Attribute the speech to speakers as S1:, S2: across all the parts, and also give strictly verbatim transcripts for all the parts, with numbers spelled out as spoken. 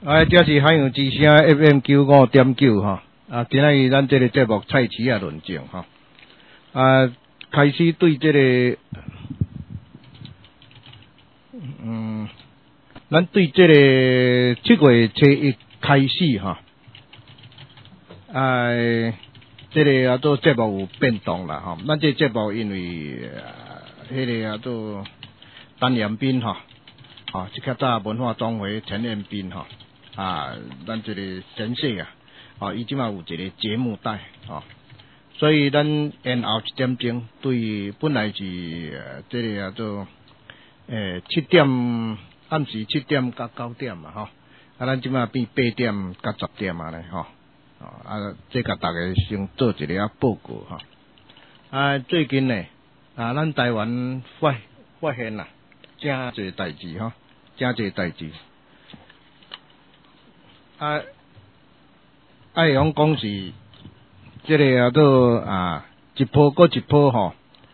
S1: 啊，这是海洋之声 F M 九五点九哈。啊，今仔日咱这个节目菜市啊论证哈。啊，开始对这个，嗯，咱对这个七月初一开始哈，啊，这个啊做节目有变动啦哈。咱这节目因为迄、那个啊做陈彦斌哈，啊，即较早文化总会陈彦斌哈。啊，咱这个先生啊，啊，伊即马有一个节目带啊，所以咱延后一点钟，对，本来是呃这个叫做诶七点暗时七点到九点嘛吼，啊，咱即马变八点到十点啊咧吼，啊，这甲大家先做一个啊报告哈。啊，最近呢，啊，咱台湾发发现啦，真侪代志吼，真侪代志。啊，爱用讲是，这个啊都啊一波过一波吼，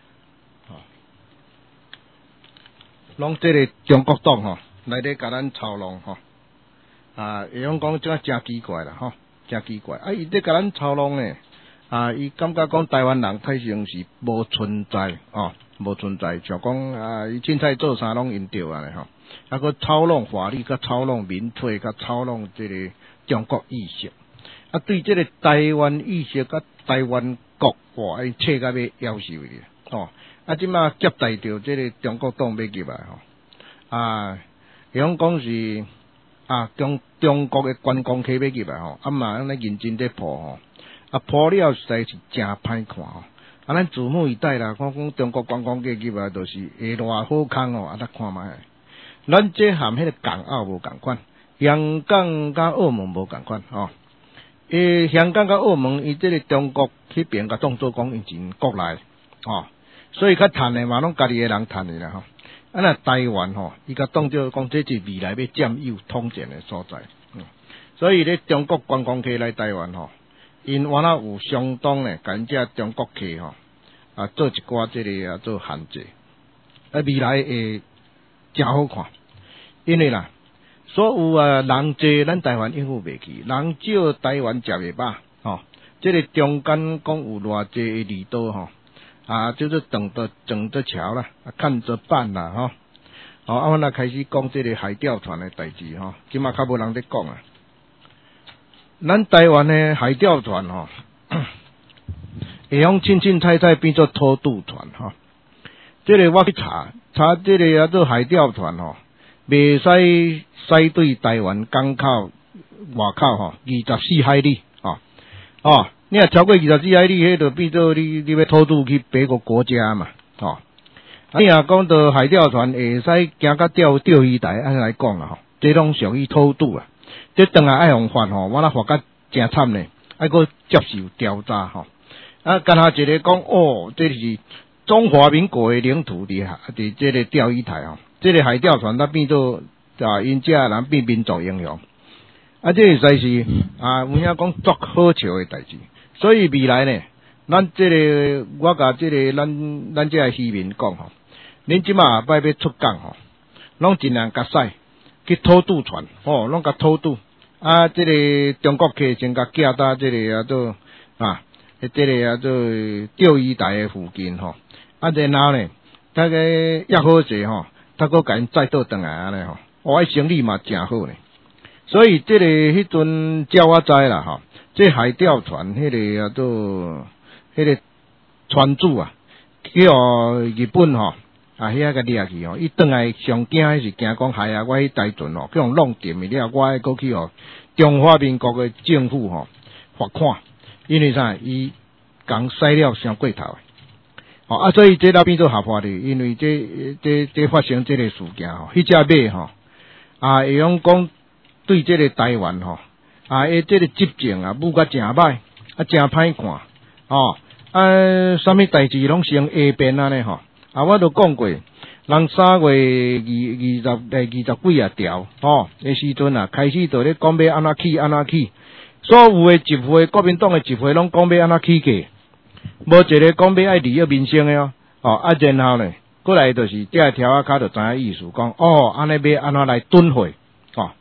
S1: 拢这个中国党吼来咧甲咱操弄吼，啊，会用讲这真奇怪啦吼，真奇怪，啊，伊咧甲咱操弄呢，啊，伊感觉讲台湾人太像是无存在哦，无存在，像讲啊，伊凊彩做啥拢用着啊咧吼。啊，佮操弄法律，佮操弄民粹，佮操弄这个中国意识。啊，对这个台湾意识，佮台湾国哇，伊切甲要夭寿去哦。啊，即马接待着这个中国党要入来吼。啊，用讲是啊，中中国的观光客要入来吼，啊嘛安尼认真在破吼。啊，破了实在是真歹看吼。啊，咱拭目以待啦。看讲中国观光客入来，就是下偌好康哦，啊，咱看卖。咱这含迄个港澳无共款，香港甲澳门无共款吼。诶，香港甲澳门伊这个中国迄边甲当做讲以前国内吼，所以较趁诶嘛拢家己诶人趁诶啦吼。啊那台湾吼，伊甲当做讲这是未来要占有统战诶所在。嗯，所以咧中国观光客来台湾吼，因原来有相当诶，甲遮中国客吼啊做一寡这个啊做限制，啊未来会真好看，因为啦，所有啊人济，咱台湾应付袂起，人少台湾食袂饱吼。这个中间讲有偌济离岛吼，啊，就是等着整着桥啦，看着办啦吼。好，啊，我来开始讲这个海钓船的代志吼，即马较无人咧讲啊。咱台湾的海钓船吼，会用凊凊彩彩变做偷渡船吼。这个我去查查，这个叫做海钓船吼，袂使驶对台湾港口外口吼，二十四海里吼哦，你若超过二十四海里，迄就变做你你要偷渡去别个国家嘛吼。你若讲到海钓船会使行到钓钓鱼台，安尼来讲啦吼，这拢属于偷渡啊。这当下爱用法吼，我那法甲真惨呢，爱搁接受调查吼。啊，干下一个讲哦，这是中华民国的领土底下，伫这个钓鱼台吼，这个海钓船它变做啊，因遮人变民族英雄，啊，这实在是啊，有影讲足好笑的代志。所以未来呢，咱这个我甲这个咱咱这个渔民讲吼，恁即马摆要出港吼，拢尽量甲驶去偷渡船吼，拢甲偷渡啊，这个中国客先甲寄到这个啊做啊，这个啊做钓鱼台的附近吼。啊，然后呢，大家也好势吼，他搁甲因载倒转来安尼吼，我生意嘛真好呢。所以这个迄阵照我知啦吼，这海钓船迄个啊做迄个船主啊，叫日本吼啊遐个掠去吼，伊转来上惊迄是惊讲害啊，我迄台船吼，叫人弄掂去了，我过去吼中华民国的政府吼罚款，因为啥？伊讲驶了伤过头。哦啊，所以这了变做合法的，因为这这这发生这个事件吼，迄只马吼啊，会用讲对这个台湾吼啊，诶，这个执政啊，武甲真歹，啊，真歹看哦啊，啥物代志拢先下边安尼吼啊，我都讲过，人三月二二十诶二十几啊条吼，诶时阵啊，开始就咧讲要安怎起安怎起，所有诶集会，国民党诶集会拢讲要安怎起价。无一个讲要爱利益民生的哦，哦啊，然后呢，过来就是这条啊卡就知影意思，讲哦，安尼要安怎来蹲会哦，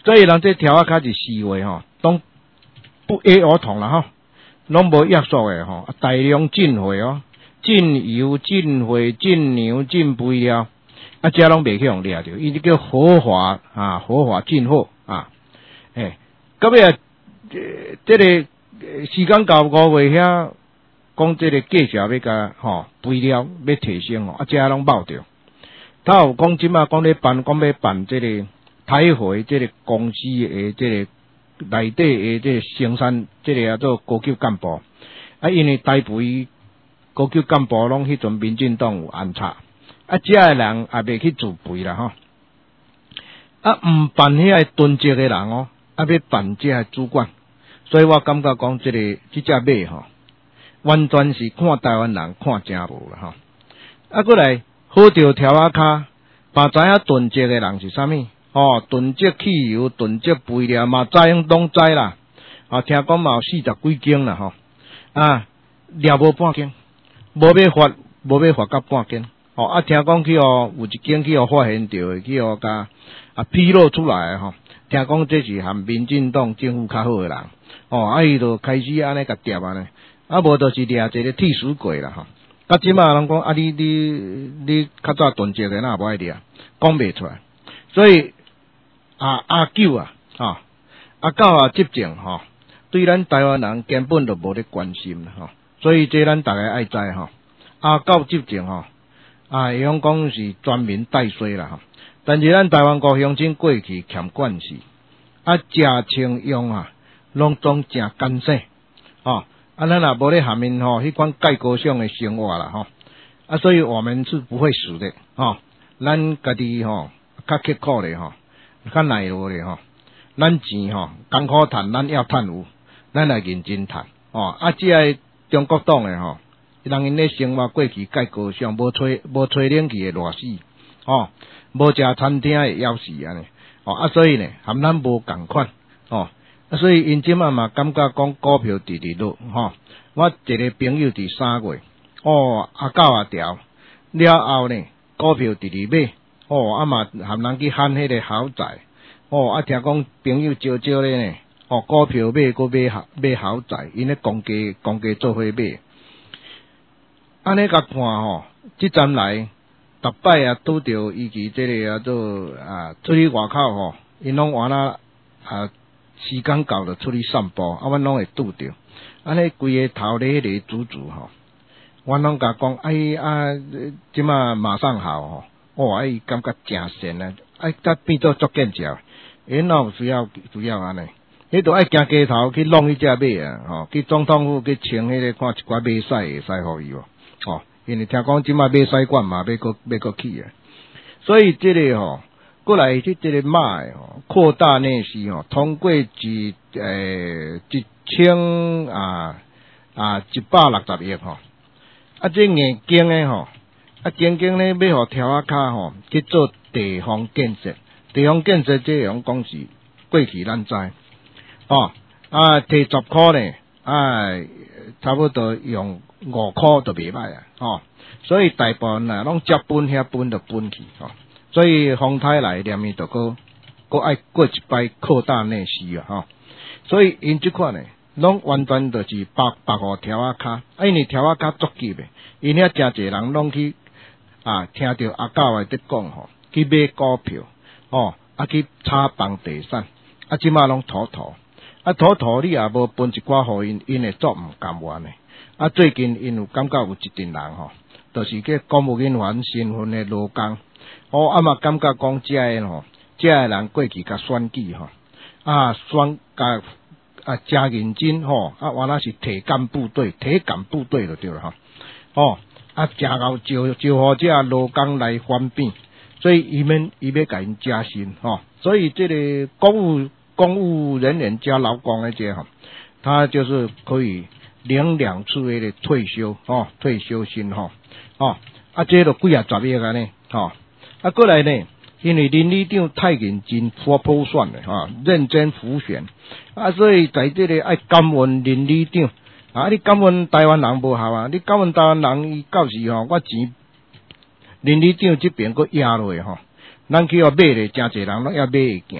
S1: 所以人这条啊卡是四位吼，拢不约而同啦吼，拢无约束诶吼，大量进货哦，进油、进货、进牛、进肥料，啊，遮拢袂去用掠着，伊这叫合法啊，合法进货啊，诶，到尾啊，这个时间到五月遐，讲这个价钱要甲吼肥料要提升哦，啊，遮拢冒着。他有讲即马讲咧办，讲要办这个台回这个公司诶，这个内底诶，这个生产这个叫做高级干部，啊，因为台肥高级干部拢迄阵民进党有安插，啊，遮诶人也袂去自肥啦吼，啊，毋办遐个囤积诶人哦，啊，要办遮个主管，所以我感觉讲这个即只马吼，完全是看台湾人看真无啦吼，啊，过来。好着条仔骹，嘛知影囤积诶人是啥物？哦，囤积汽油、囤积肥料嘛，知影拢知啦。啊，听讲嘛有四十几间啦吼，啊，掠无半间，无要发，无要发到半间。哦，啊，听讲去哦，有一间去哦发现着，去哦甲啊披露出来诶吼。听讲这是含民进党政府较好诶人，哦，啊伊就开始安尼甲掂安尼，啊无就是掠一个替死鬼啦吼。啊，即马人讲啊，你你你较早囤积诶，哪无爱掠，讲袂出来。所以啊，阿九啊，啊阿九啊执政吼，对咱台湾人根本就无咧关心啦吼。所以这咱大家爱知吼，阿九执政吼，啊，会用讲是全民带衰啦吼。但是咱台湾高乡亲过去欠管事，啊，食穿用啊，拢总诚艰辛，哦。啊，咱也无咧下面吼，迄款介高尚诶生活啦吼，啊，所以我们是不会死的吼，咱家己吼较刻苦咧吼，较耐劳咧吼，咱钱吼艰苦赚，咱要赚有，咱来认真赚哦。啊，即个中国党诶吼，人因咧生活过去介高尚，无吹无吹冷气诶热死哦，无食餐厅会枵死安尼哦，啊，所以呢，含咱无共款哦。啊，所以因即嘛嘛感觉讲股票直直落吼，我一个朋友伫三月，哦，阿九啊条了后呢，股票直直买，哦，啊嘛含人去喊迄个豪宅，哦，啊听讲朋友招招咧呢，哦，股票买搁买豪买豪宅，因咧公家公家做伙买，安尼甲看吼，即阵来，逐摆啊拄着伊其即个啊做啊出去外口吼，因拢完啦啊。时间到就出去散步，啊，阮拢会拄着，安尼规个头咧迄个煮煮吼，阮拢甲讲，哎啊，即马马上好吼，哦，哎，感觉诚神啊，哎，甲变做足见照，因哪有需要需要安尼，迄都爱行街头去弄迄只马啊，吼，去总统府去请迄个看一寡马屎会使互伊哦，哦，因为听讲即马马屎馆嘛要搁要搁去啊，所以即个吼。过来即这个马诶吼，扩大内需吼，通过一诶一千啊啊一百六十亿吼，啊这硬经诶吼，啊经经咧要互条仔骹吼去做地方建设，地方建设这样讲是过去咱知哦，啊摕十箍咧，啊差不多用五箍就袂歹啊，哦，所以大部分啊拢接本遐本就本去吼。所以风台来念伊就搁搁爱过一摆扩大内需啊吼，所以因即款呢，拢完全就是白白互条仔骹，啊因为条仔骹足急诶，因遐诚侪人拢去啊听着阿狗诶伫讲吼，去买股票哦，啊去炒房地产，啊即马拢土土，啊土土你也无分一寡互因，因会做毋甘愿诶，啊最近因有感觉有一群人吼，就是去公务员员身份诶劳工。哦，啊嘛感觉讲遮个吼，遮个人过去甲选举吼，啊选甲啊真认真吼，啊原来是体干部队、体感部队就对了吼，哦，啊真够招招互遮劳工来反变，所以伊们伊要甲因加薪吼，所以这个公务公务人员加劳工的这吼，他就是可以领两次的退休哦，退休金吼，哦，啊这都几啊十亿安尼吼。啊，过来呢，因为林里长太认真铺铺选的哈，认真辅选啊，所以在这里爱感恩林里长啊，你感恩台湾人无效啊，你感恩台湾人伊到时吼，我钱林里长这边佫压落去吼，咱去要买咧，真侪人拢要买会行，啊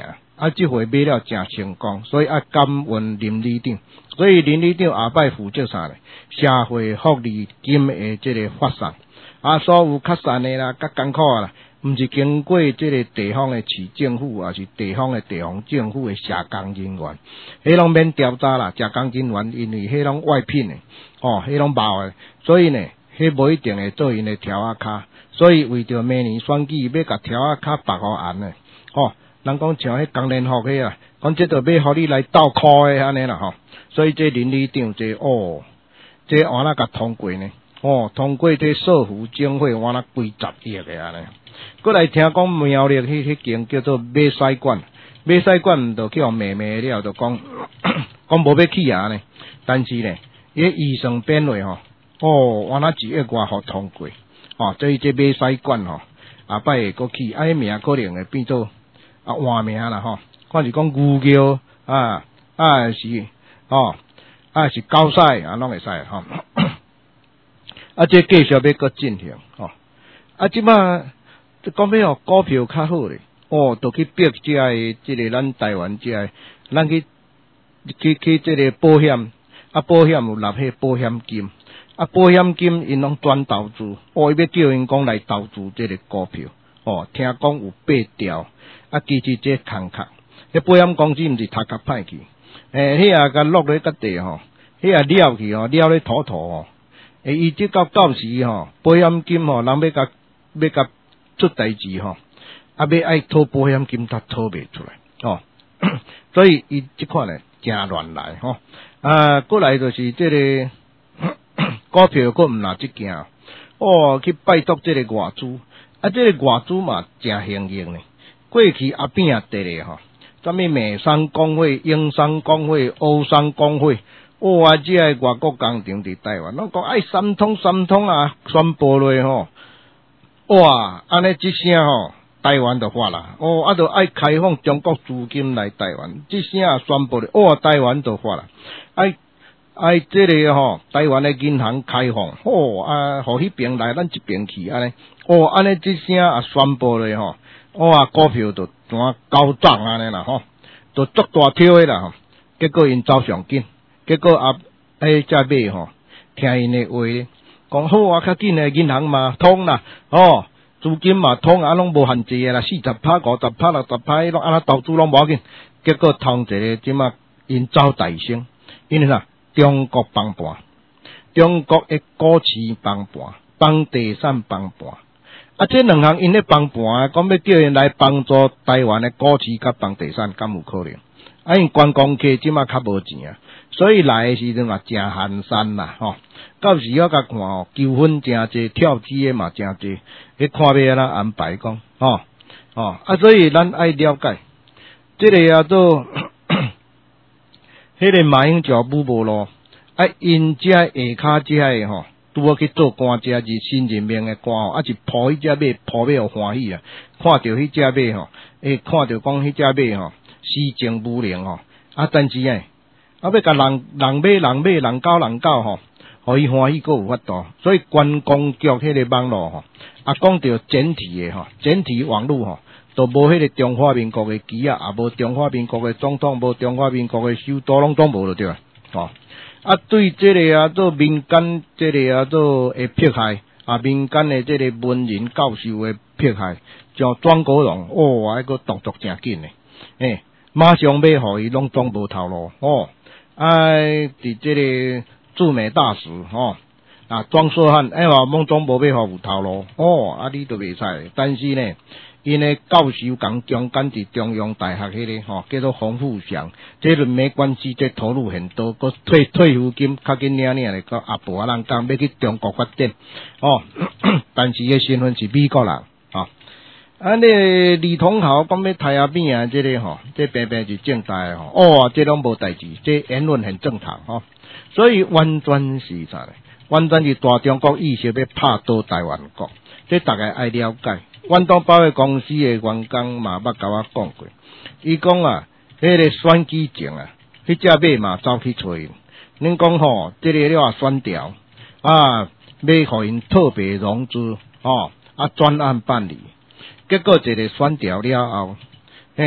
S1: 啊，即回买了诚成功，所以啊感恩林里长。所以林里长下摆负责啥咧？社会福利金的即个发送，啊，所有较善的啦、较艰苦啦，毋是经过即个地方的市政府，也是地方的地方政府的社工人员，迄拢免调查啦，社工人员因为迄拢外聘的，哦，迄拢包的，所以呢，迄无一定会做因的条仔卡，所以为着明年选举要甲条仔卡白互红的，哦。人讲像迄工联福迄啊，讲即着要互你来斗苦诶安尼啦吼，所以这林里长这哦，这换哪甲通过呢？哦，通过这社福经费换哪几十亿诶安尼。过来听讲苗栗迄迄间叫做马屎馆，马屎馆就叫妹妹了，就讲讲无要去啊呢，但是呢，伊预算编落吼，哦，换哪一亿外互通过，哦，所以这马屎馆吼，下摆会过去，啊，迄名可能会变做。啊，换名啦吼，看是讲牛叫啊，啊是哦，啊是狗屎啊，拢会使吼。啊，这继续要搁进行吼。啊，即摆讲要股票较好咧，哦，都去逼这个即个咱台湾这个，咱去去去这个保险，啊保险有纳迄保险金，啊保险金因拢转投资，哦，伊要叫因讲来投资这个股票，哦，听讲有八条。啊，其实这空壳，迄保险公司毋是头壳歹去，诶，迄啊甲落咧个地吼，迄啊了去吼，了咧土土吼，诶，伊即到到时吼，保险金吼，人要甲要甲出代志吼，啊，要爱讨保险金，他讨袂出来，哦，所以伊即款咧真乱来吼，啊，过来就是即、这个股票，佫毋拿即件，哦，去拜托即个外资，啊，即、这个外资嘛真幸运咧。过去阿边啊得咧吼，啥物美商工会、英商工会、欧商工会，哇！即个外国工厂伫台湾，拢讲爱三通三通啊，宣布落吼，哇！安尼即声吼，台湾就发啦，哦，啊，就爱开放中国资金来台湾，即声啊宣布咧，哇！台湾就发啦，爱爱即个吼，台湾的银行开放，哦啊，互迄边来，咱即边去安尼，哦，安尼即声啊宣布咧吼。哇，股票就怎高涨安尼啦吼，就足大跳诶啦吼。结果因走上紧，结果啊，迄只买吼，听因诶话，讲好啊，较紧诶银行嘛通啦，哦，资金嘛通啊，拢无限制诶啦，四十趴、五十趴、六十趴，拢安那投资拢无要紧。结果通一个即马因走大升，因为啥？中国帮盘，中国诶股市帮盘，房地产帮盘。啊，这两项因咧帮盘，讲要叫因来帮助台湾的股市甲房地产，敢有可能？啊，因观光客即马较无钱啊，所以来的时阵嘛真寒山啦，吼。到时我甲看吼，纠纷真济，跳机的嘛真济，你看要安怎安排讲，吼，哦，啊，所以咱爱了解，这个叫做，迄个马英九舞无路，啊，因遮下骹遮个吼。拄好去做官，遮是新任命诶官吼，啊是抱迄只马，抱马互欢喜啊！看到迄只马吼，诶，看到讲迄只马吼，施政无能吼，啊，但是诶，啊要甲人人马人马人狗人狗吼，互伊欢喜佫有法度，所以观光局迄个网络吼，啊讲到整体诶吼，整体网络吼，都无迄个中华民国诶旗啊，也无中华民国诶总统，无中华民国诶首都，拢总无就对啊，吼。啊，对这个啊，做民间这个啊，做诶迫害啊，民间诶这个文人教授诶迫害，像庄国荣，哦，迄个动作真紧诶，诶，马上要互伊拢总无头路，哦，哎，伫这个驻美大使，吼、哦，啊，庄硕汉，哎话拢总无要互有头路，哦，啊，你都袂使，但是呢。因诶教授讲中间伫中央大学迄、那个吼、哦、叫做洪富祥，这轮没关系，这投入很多，个退退休金较紧领领咧，个阿婆啊人讲要去中国发展，哦，但是伊身份是美国人，哦，啊你李同豪讲要台阿边啊，这个吼、哦，这平平是正大吼，哦，这拢无代志，这言论很正常吼、哦，所以完全是啥咧？完全是大中国意识要拍倒台湾国，这大家爱了解。阮当保险公司诶员工嘛，捌甲我讲过，伊讲啊，迄、那个选举前啊，迄只马嘛走去找因，恁讲吼，这个了选调啊，要互因特别融资，哦，啊专案办理，结果一个选调了后，嘿，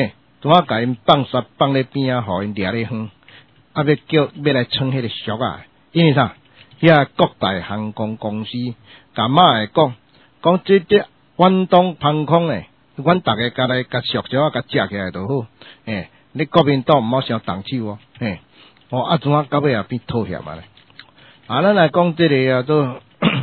S1: 拄仔甲因放煞放咧边啊，互因掠咧远，啊要叫要来创迄个俗啊，因为啥？遐各大航空公司甲马会讲，讲即只远东航空诶，阮逐个甲来甲俗俗啊甲食起来就好，诶，你国民党毋好伤动手哦，嘿，哦啊怎啊到尾也变妥协啊咧？啊，咱来讲即个啊，都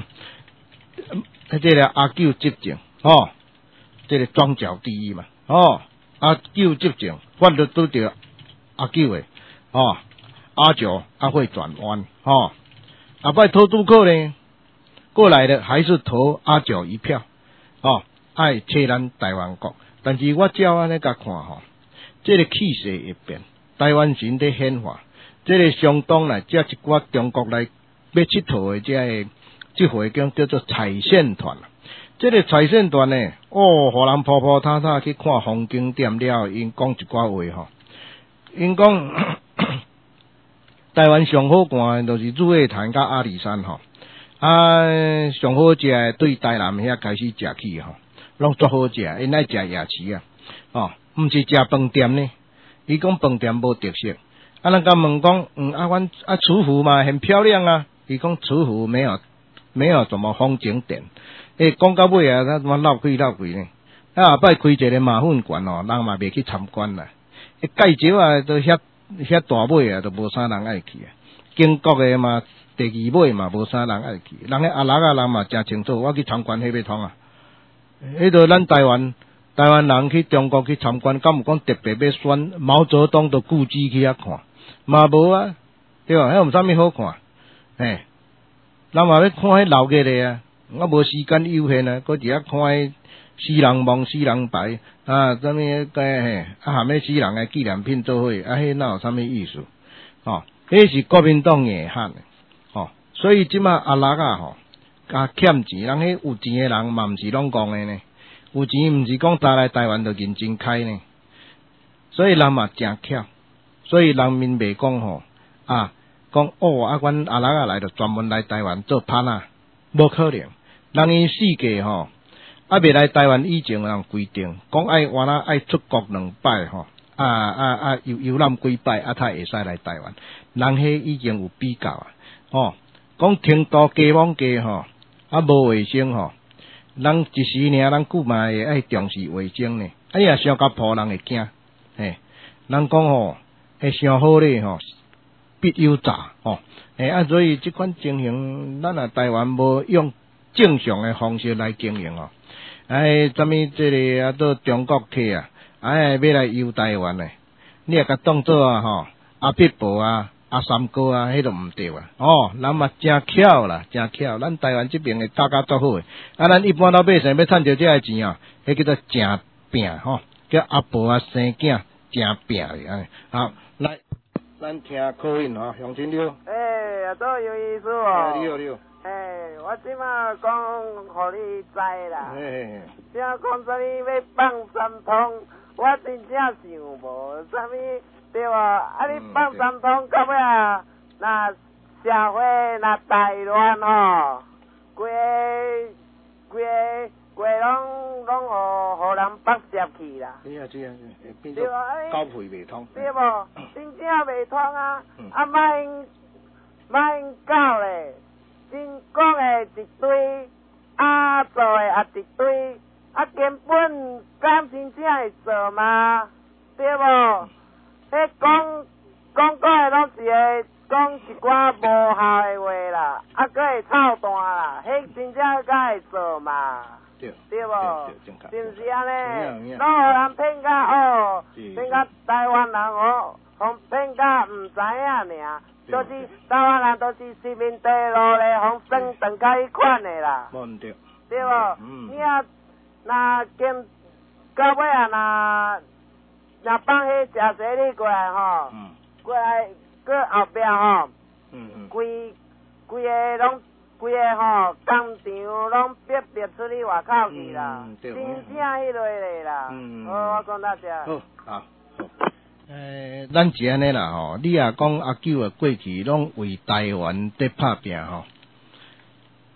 S1: 即个阿九执政，哦，即个庄脚第一嘛，哦，阿九执政，法律拄着阿九诶，哦，阿九阿会转弯，哦。啊，拜投杜克呢，过来的还是投阿九一票，哦，爱切咱台湾国。但是我照安尼甲看吼，这个气势会变，台湾人在显化，这个相当来，这一寡中国来要佚佗的这个，这回叫叫做彩线团。这个彩线团呢，哦，互人扑扑踏踏去看风景点了，因讲一寡话吼，因讲。台湾上好看就是乳叶潭甲阿里山吼，啊上好食诶对台南遐开始食起吼，拢足好食，因爱食夜市啊，哦，毋是食饭店呢，伊讲饭店无特色，啊人甲问讲，嗯啊阮啊厨房嘛很漂亮啊，伊讲厨房没有没有什么风景点，诶讲到尾啊，他他妈闹鬼闹鬼呢，啊后摆开一个马粪馆哦，人嘛袂去参观啦，诶介绍啊都遐。遐大尾啊，都无啥人爱去啊。建国诶嘛，第二尾嘛，无啥人爱去。人迄阿拉啊人嘛，诚清楚，我去参观迄要通啊。迄个咱台湾台湾人去中国去参观，敢有讲特别要选毛泽东的故居去遐看？嘛无啊，对吧？迄有啥物好看？嘿，咱嘛要看迄老嘅咧啊，我无时间悠闲啊，搁伫遐看迄。西人梦西人白啊，什么个嘿啊，含迄西人诶纪念品做伙，啊，迄哪有啥物意思？哦，迄是国民党硬汉诶，哦，所以即马阿拉啊吼，啊欠钱，人迄有钱诶人嘛毋是拢讲诶呢，有钱毋是讲搭来台湾就认真开呢，所以人嘛诚巧，所以人民袂讲吼啊，讲哦啊，阮阿拉啊来就专门来台湾做拍啊，无可能，人伊世界吼。啊，未来台湾以前有人规定，讲爱原来爱出国两摆吼，啊啊啊游游览几摆，啊才会使来台湾。人迄已经有比较啊，哦，讲听到街坊街吼，啊无卫生吼，人一时呢，人久嘛会爱重视卫生呢。哎呀，伤甲破人会惊，嘿，人讲吼，会上好咧吼，必有诈吼，诶啊，所以即款情形，咱啊台湾无用正常诶方式来经营哦。哎，什么这个啊，到中国去啊，哎，要来游台湾诶，你也甲当做啊吼，阿碧婆啊，阿三哥啊，迄都毋对啊，哦，人嘛真巧啦，真巧，咱台湾这边诶价格足好诶，啊，咱一般老百姓要趁着这个钱啊，迄叫做正拼吼，叫阿婆啊生囝正拼诶，安尼，好，来，咱听口音吼，向前溜。
S2: 诶，啊，都有意思哦。
S1: 哎，你好，你好。
S2: 诶，我即马讲，互你知啦。
S1: 嘿，
S2: 只讲啥物要放三通，我真正想无啥物对无？啊，你放三通到尾啊，那社会那大乱吼，规个规个规拢拢互互人剥削去啦。
S1: 对啊，对啊，变做交配袂通。
S2: 对无？真正袂通啊！啊，莫因莫因搞咧。真讲诶一堆，啊做诶也一堆，啊根本敢真正会做吗？对无？迄讲讲过诶拢是会讲一寡无效诶话啦，啊搁会操蛋啦，迄真正敢会做嘛？
S1: 对，
S2: 对无？是毋是安尼？拢互人骗甲哦，骗甲台湾人哦，互骗甲毋知影尔。就是台湾人都是市民地路咧，互算断开迄款的啦，
S1: 无毋对，
S2: 对无？嗯、你啊，若经到尾啊，若若放迄食西哩过来吼，嗯、过来过后壁吼，嗯嗯，规规个拢规个吼工厂拢逼逼出去外口去啦，嗯、真正迄类咧啦，嗯、好，我讲到这。
S1: 好，好。诶，咱是安尼啦吼，你也讲阿九啊过去拢为台湾在拍拼吼，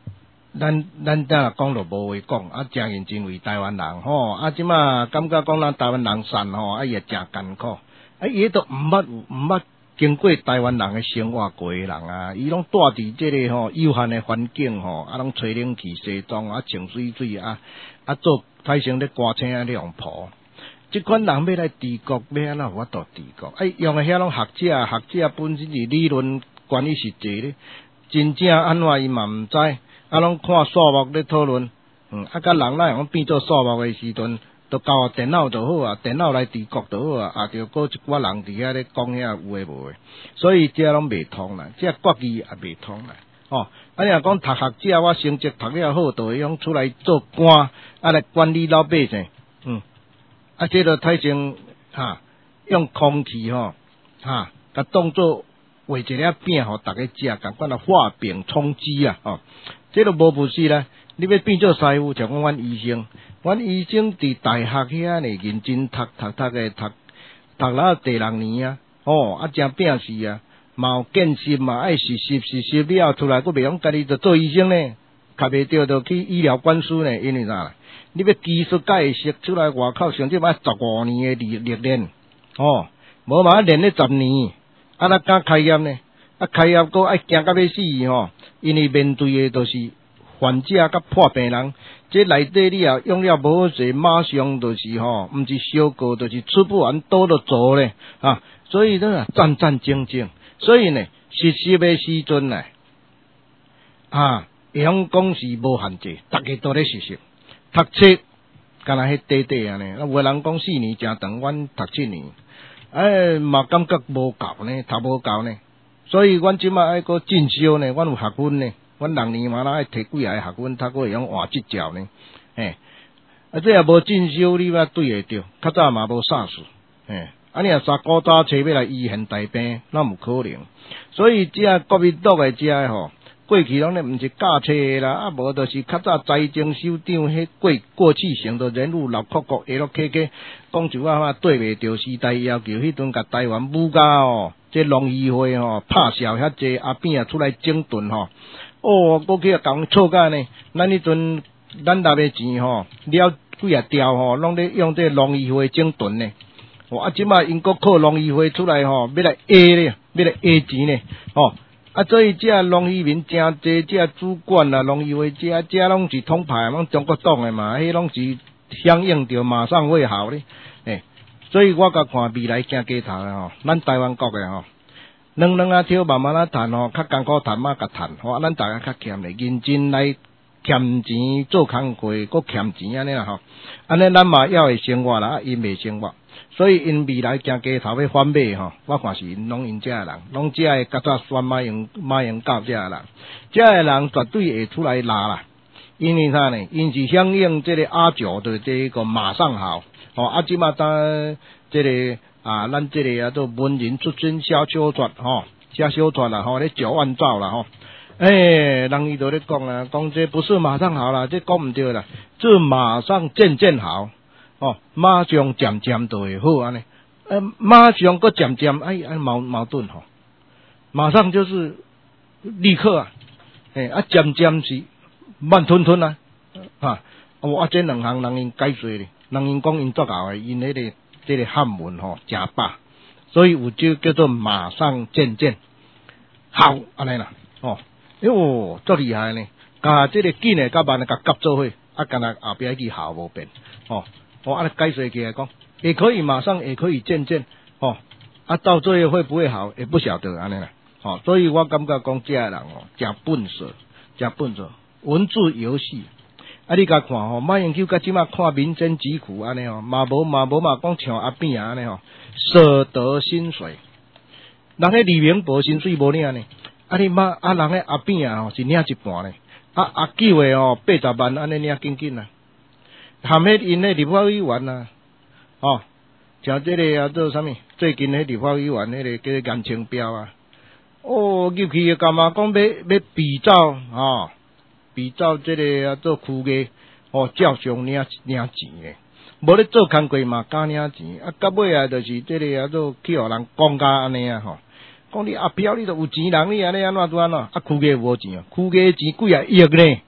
S1: 咱咱等下讲就无话讲，啊，真认真为台湾人吼，啊，即马感觉讲咱台湾人散吼，啊，伊也真艰苦，啊，伊都毋捌毋捌经过台湾人诶生活过诶人啊，伊拢住伫即个吼有限诶环境吼，啊，拢吹冷气、西装啊，穿水水啊，啊，做歹生咧歌星啊，亮婆。即款人要来治国，要安怎有法度治国？哎，用诶遐拢学者，学者本身是理論关于实际咧，真正安怎伊嘛毋知，啊，拢看数目咧讨论，嗯，啊，甲人咱用变做数目诶时阵，都交电脑就好啊，电脑来治国就好啊，啊，着搁一寡人伫遐咧讲遐有诶无诶，所以这拢袂通啦，这国语也袂通啦，哦，啊，你若讲读学者，我成绩读了好，就会用出来做官，啊，来管理老百姓，嗯。啊，这个太成哈，用空气吼哈，甲当做画一粒饼互大家食，共款啊化饼充饥啊，吼、哦，这个无不是啦。你要变做师傅，就讲阮医生，阮医生伫大学遐呢，认真读读读诶，读读了第六年啊，哦，啊真拼死啊，嘛有见识嘛，爱实习实习了出来，佫袂用家己就做医生呢，较袂着就去医疗官司呢，因为啥啦？你要技术解释出来，外口甚至要十五年诶历历练，哦，无嘛练咧十年，啊，咱敢开业呢？啊，开业阁爱惊到要死吼，因为面对诶都是患者甲破病人，这内底你也用了无好势，马上就是吼，毋是小过，就是出不完兜就走咧啊，所以呢战战兢兢，所以呢实习诶时阵呢，啊，会晓讲是无限制，逐个都咧实习。读册，敢若迄短短安尼，啊，有个人讲四年真长，阮读七年，哎，嘛感觉无够呢，读无够呢，所以阮即马爱个进修呢，阮有学分呢，阮六年嘛，咱爱摕几下学分，读过会用换执照呢，嘿，啊，这也无进修，你嘛对会着，较早嘛无啥事，嘿，啊，你若杀古早车要来医现代病，那毋可能，所以这国民党诶这吼。过去拢咧毋是驾车啦，啊无就是较早财政首长迄过过去成的人物，老国国下落 K K， 讲就啊对袂着时代要求，迄阵甲台湾武家哦，这农议会吼拍笑遐济阿扁啊出来整顿吼，哦过去啊共错甲呢，咱迄阵咱纳诶钱吼了几啊条吼，拢咧用这农议会整顿呢，哦啊即马英国靠农议会出来吼，要来 A 咧，要来 A 钱呢，哦。啊，所以这农渔民真济，这主管啊，农渔会这这拢是统派，拢中国党的嘛，迄拢是响应着马上会好咧。诶，所以我甲看未来行街头诶吼，咱台湾国诶吼，两两啊跳慢慢啊赚吼，较艰苦赚嘛甲赚，吼，咱大家较欠咧，认真来欠钱做工课，搁欠钱安尼啦吼，安尼咱嘛要会生活啦，啊因未生活。所以因未来行街头要反买吼，我看是因拢因遮诶人，拢遮诶较早选马英马英九遮诶人，遮诶人绝对会出来拉啦。因为啥呢？因是响应这个阿九的这个马上好，哦，啊即马当这个啊，咱这个啊做文人出身写小说吼，写小说啦吼，咧九万兆啦吼，哎，人伊都咧讲啊，讲这不是马上好啦，这讲毋对啦，这马上渐渐好。哦，马上渐渐就会好安尼，呃，马上搁渐渐哎哎矛矛盾吼，马上就是立刻啊，哎啊渐渐是慢吞吞啊，啊，我啊这两项人因解说咧，人因讲因作后诶，因迄个这个汉文吼真白，所以有就叫做马上渐渐好安尼啦，哦，哟，足厉害呢，甲这个紧诶甲慢诶甲夹做伙，啊，干那后壁迄句好无变，哦。我按解说起来讲，也可以马上，也可以渐渐，哦，啊，到最后会不会好，也不晓得安尼啦，哦，所以我感觉讲这人哦，真笨拙，真笨拙，文字游戏，啊，你甲看吼，马英九甲即马看民间疾苦安尼吼，嘛无嘛无嘛讲像阿扁安尼吼，舍得薪水，人迄李明博薪水无领呢，啊你妈啊人迄阿扁啊吼是领一半呢，啊阿九诶吼八十万安尼领紧紧啊。含迄因迄立法委员啊，哦，像这个啊做啥物？最近迄立法委员迄个叫做颜清标啊，哦，入去干嘛讲要要比照啊，比照这个啊做区个哦，照常领领钱诶，无咧做工课嘛敢领钱，啊到尾啊就是这个啊做去互人讲甲安尼啊吼，讲你阿彪你都有钱人，你安尼安怎做安怎？啊区个无钱啊，区个钱几啊亿呢？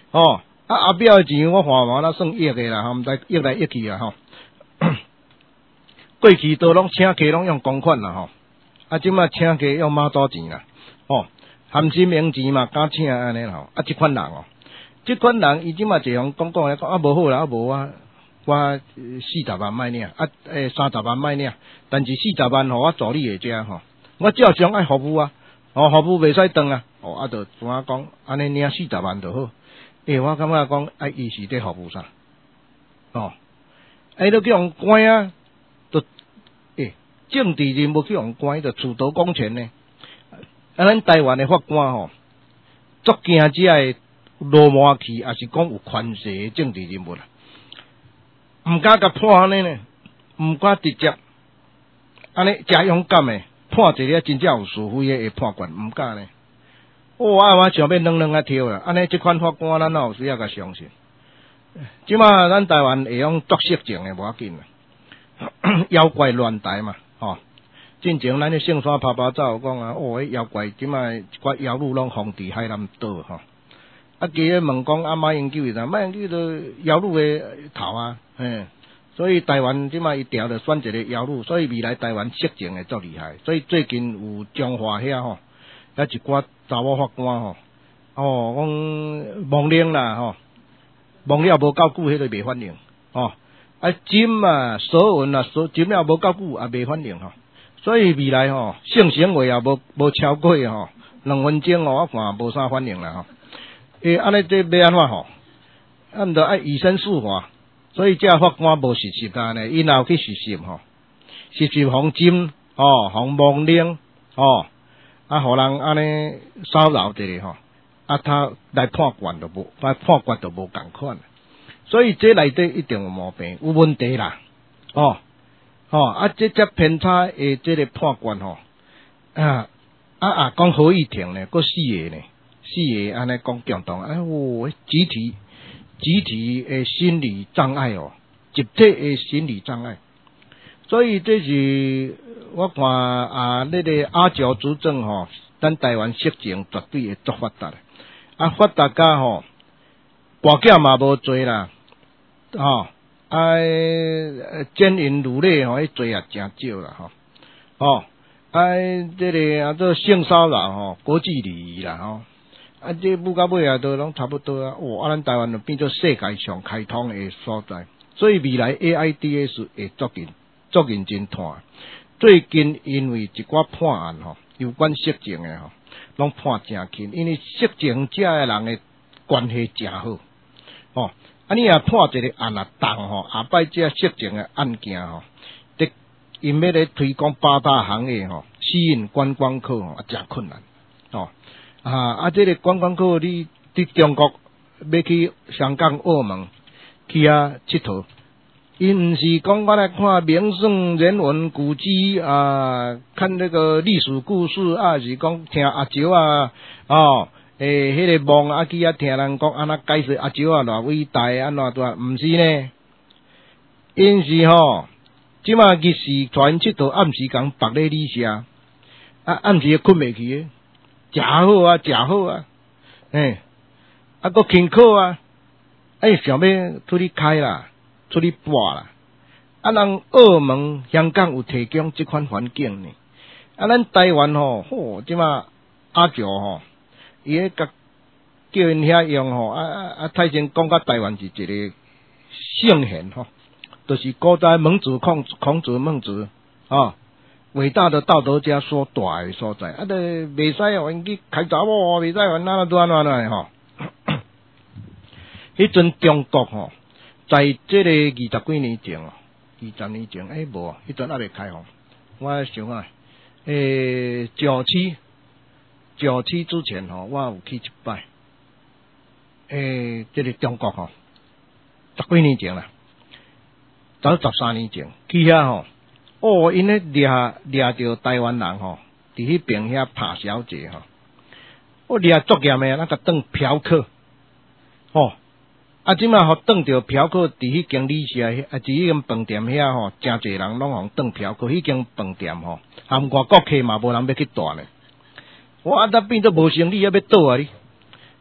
S1: 哦，啊阿表的钱我花嘛，那算亿个啦，吼，毋知亿来亿去啊，吼。过去都拢请客拢用公款啦，吼，啊，即马请客用妈祖钱啦，哦，含心明钱嘛，敢请安尼啦，啊，即款人哦，即款人伊即马一样讲讲来讲啊，无好啦，啊无啊，我四十万卖领，啊，诶，三十万卖领，但是四十万吼，我助理下遮吼，我照常爱服务啊，哦，服务袂使断啊，哦，啊，就怎啊讲，安尼领四十万就好，诶，我感觉讲，啊，伊是伫服务啥，哦，哎，都叫人关啊。政治人物去用关，就自投公权呢。啊，咱台湾的法官吼，足惊遮个罗马气，也是讲有权势的政治人物啦。毋敢甲判安尼呢，毋敢直接安尼诚勇敢的判一个真正有是非的会判官，毋敢呢。哦，啊，我想要软软啊跳啦，安尼即款法官咱哪有需要甲相信？即马咱台湾会用作色情的无要紧啦，妖怪乱台嘛。哦，进前咱迄圣山拍拍照讲啊，哦，迄妖怪即卖一寡妖女拢封伫海南岛吼。啊，记咧问讲啊，马英九是啥？马英九就妖女诶头啊，嘿。所以台湾即卖一定要选一个妖女，所以未来台湾色情会足厉害。所以最近有中华遐吼，遐一寡查某法官吼，哦，讲忘领啦吼，忘了无够久，迄个袂反应哦。啊，金啊，索文啊，索金了无够久也袂反应吼，所以未来吼性行为也无无超过吼两分钟哦，我看无啥反应啦吼。诶，安尼这要安怎吼？啊，毋着爱以身试法，所以这法官无实习啊呢，伊若有去实习吼，实习防金哦，防忘领哦，啊，互人安尼骚扰一下吼，啊，他来判官就无，来判官就无共款。所以这内底一定有毛病，有问题啦，哦，哦，啊，这只偏差诶，这个判官吼，啊啊啊，讲合议庭呢，搁四个呢，四个安尼讲共同，哎哟，集体集体诶心理障碍哦，集体诶心理障碍，所以这是我看啊，那个亚洲主政吼，咱台湾色情绝对会足发达，啊，发达家吼，跋筊嘛无做啦。哦，啊，奸淫掳掠吼，迄罪也真少啦吼。哦，啊，这个啊，做性骚扰吼，国际礼仪啦吼。啊，这舞到尾啊，都拢差不多啊。哦，啊，咱台湾就变做世界上开通的所在，所以未来 A I D S 会足认足认真判。最近因为一寡判案吼，有关色情的吼，拢判真轻，因为色情者的人的关系真好。哦。啊，你若判一个案啊重吼，下摆这色情的案件吼，得因要咧推广八大行业吼，吸引观光客吼，啊，真困难哦。啊啊，这个观光客你伫中国要去香港、澳门去啊佚佗，因毋是讲我来看名胜人文古迹啊，看那个历史故事啊，是讲听阿舅啊，哦。诶，迄、那个梦啊，去啊听人讲安那解释阿舅啊偌伟大，安怎多，毋是呢？因是吼，即马日时带因佚佗，暗时讲白咧里食，啊暗时困袂去，食好啊，食好啊，诶，啊搁轻考啊，哎想要出去开啦，出去搏啦，啊人澳门、香港有提供即款环境呢，啊咱台湾吼，吼即马阿舅吼。伊迄甲叫因遐用吼，啊啊啊！泰先讲甲台湾是一个圣贤吼，就是古代孟子、孔孔子、孟子啊，伟大的道德家所大诶所在，啊，都袂使哦，因去开查某，袂使安那怎安怎吼。迄阵中国吼，在这个二十几年前哦，二十年前诶无啊，迄阵还未开放。我想啊，诶，上期。九七之前吼，我有去一摆，诶，这个中国吼，十几年前啦，早十三年前去遐吼，哦，因咧掠掠着台湾人吼，伫迄边遐拍小姐吼，我掠足严诶，那个当嫖客，吼，啊，即马吼当着嫖客伫迄间旅社，啊，伫迄间饭店遐吼，真侪人拢互当嫖客，迄间饭店吼，含外国客嘛无人要去住呢。我啊，那变做无生理，还要倒啊你！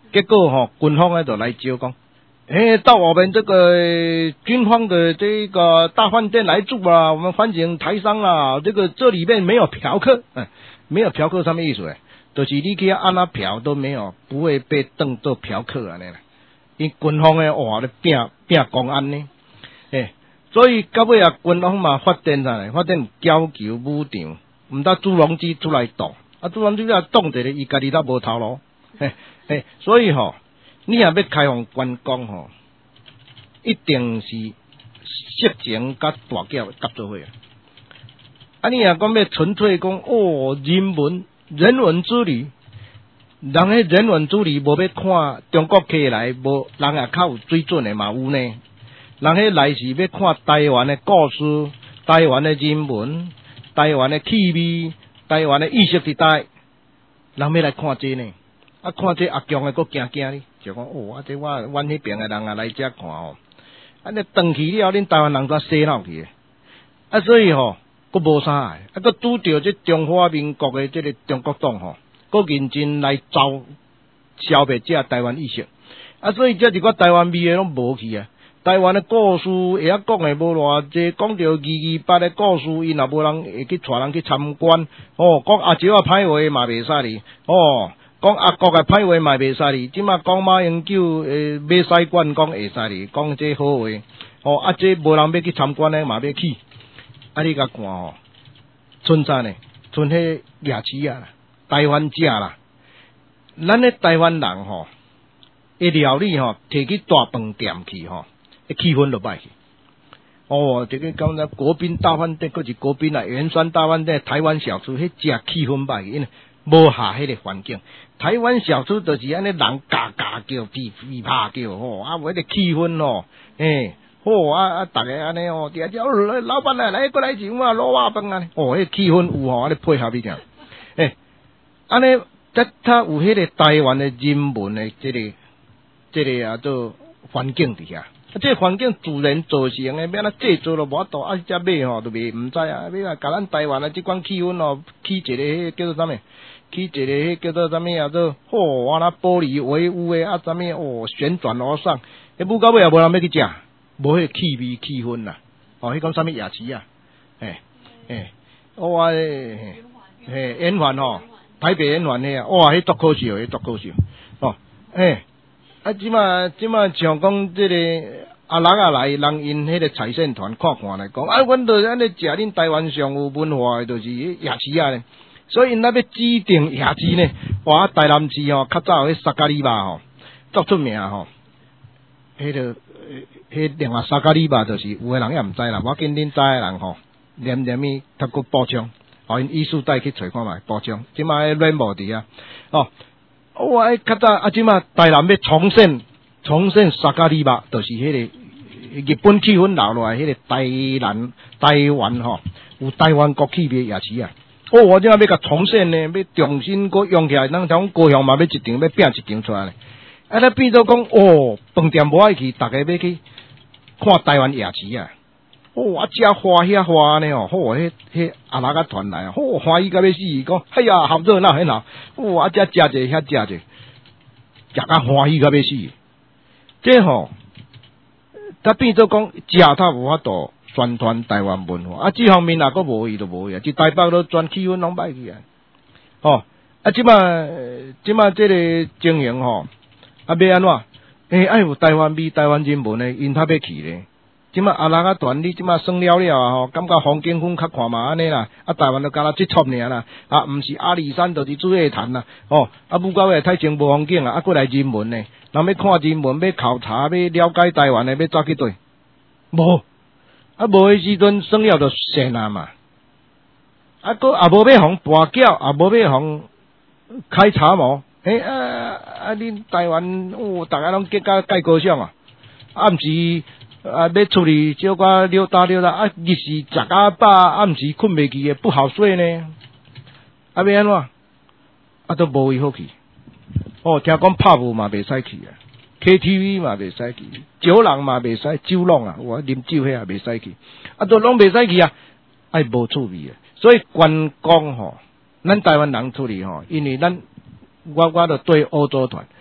S1: 结果吼、哦，军方咧就来招讲，诶、欸，到我们这个军方的这个大饭店来住啊，我们欢迎台商啊，这个这里面没有嫖客，嗯，没有嫖客什么意思诶？就是你去按那嫖都没有，不会被当做嫖客安尼啦。因军方诶哇咧拼拼公安呢，诶、欸，所以到尾啊，军方嘛发展啥咧？发展交球武场，毋得朱鎔基出来挡，啊朱鎔基啊挡一个，伊家己都无头路，嘿，嘿，所以吼、哦，你若要开放观光吼，一定是色情甲大脚夹做伙啊！啊，你若讲要纯粹讲哦，人文人文之旅，人迄人文之旅无要看中国客来，无人也较有水准的嘛有呢。人迄来是要看台湾的故事、台湾的人文、台湾的气味、台湾的意识时代，人要来看这呢。啊，看这阿强的佫惊惊哩，就讲哦，啊这我阮迄边的人啊来遮看哦，啊你转去了，恁台湾人煞洗脑去，啊所以吼，佫无啥，啊佫拄着这中华民国的这个中国党吼，佫认真来招消灭这台湾意识，啊所以这一个台湾味的拢无去啊。台湾的故事会晓讲的无偌济，讲到二二八的故事，因也无人会去带人去参观。哦，讲阿蕉啊歹话嘛袂使哩。哦，讲阿国的歹话嘛袂使哩。即马讲马英九诶马赛馆讲会使哩，讲这好话。哦，啊这无人要去参观的嘛要去。啊你甲看哦，剩啥呢？剩迄夜市啊，台湾食啦。咱咧台湾人吼、哦，一料理吼、哦，摕去大饭店去吼。气氛就歹去，哦，这个讲那国宾大饭店，佫是国宾啊，圆山大饭店，台湾小吃，迄食气氛歹去，因为无下迄个环境。台湾小吃就是安尼人嘎嘎叫，噼噼啪叫，吼，啊，有迄个气氛哦，诶，好啊啊，逐个安尼哦，第二条老板啊，来过来一碗卤肉饭啊，哦，迄气氛有吼，安尼配合一点，诶，安尼则他有迄个台湾的人文的这个这个啊，做环境底下。啊，这环境自然造成的，要安制作咯无法度，啊，只买吼都袂毋知啊，要啊，甲咱台湾的即款气氛哦，起一个迄叫做啥物？起一个迄叫做啥物啊？做吼，啊那玻璃围屋的啊，啥物哦，旋转楼上，迄不到尾也无人要去食，无迄气味气氛啦。哦，迄讲啥物夜市啊？嘿，嘿，哇，嘿，嘿，圆环吼，台北圆环迄啊，哇，迄足可笑，迄足可笑，哦，嘿。啊，即马即马像讲即、这个阿人啊来，人因迄个彩线团看看来讲，啊，阮著安尼食恁台湾上有文化的，就是夜市啊咧。所以因那要指定夜市呢，哇，台南市吼较早迄沙咖喱吧吼，足出名吼。迄个迄另外沙咖喱吧，就是有诶人也毋知啦，我见恁知诶人吼，念念咪透过补充，哦，因艺术带去找看觅补充，即马迄软无伫啊，哦。我爱较早啊，即马台南要重现重现沙咖喱吧，就是迄、那个日本气氛留落来，迄个台南台湾吼、哦，有台湾国气味夜市啊。哦，我即马要甲重现呢，要重新搁用起来，咱像高雄嘛要一场，要变一场出来咧。啊，咱变做讲哦，饭店无爱去，逐个要去看台湾夜市啊。哦，啊，遮花遐花呢哦，好，迄迄阿拉个团来啊，好欢喜甲要死，讲哎呀，好热闹很闹，哇、哦，啊，遮食者遐食者，食甲欢喜甲要死。这吼，他变做讲食他无法度宣传台湾文化，啊，这方面啊，佫无伊就无伊，即台北都全气氛拢歹去啊。哦，啊，即马即马即个经营吼，啊，要安怎？诶、欸，爱有台湾味、台湾人文诶，因他要去咧。即马阿拉个团，你即马算了了啊吼，感觉风景风较看嘛安尼啦，啊台湾就敢若即撮尔啦，啊毋是阿里山就是水叶潭啦，哦，啊不过尾太前无风景啊，啊过来人文呢，人要看人文，要考察，要了解台湾的，要走去对，无，啊无迄时阵算了就闲啊嘛，啊个也无要互跋筊，也无要互开茶模，诶、欸、啊啊恁台湾哦，大家拢结甲介高尚啊，啊毋是。啊，要出去小可溜达溜达，啊，日时食甲饱，啊，毋是困袂去诶，不好睡呢。啊，要安怎？啊，都无位好去。哦，听讲拍舞嘛袂使去啊 ，K T V 嘛袂使去，酒廊嘛袂使，酒廊啊，我啉酒遐也袂使去，啊，都拢袂使去啊，爱无趣味啊。所以观光吼，咱台湾人出去吼，因为咱我我著对欧洲团。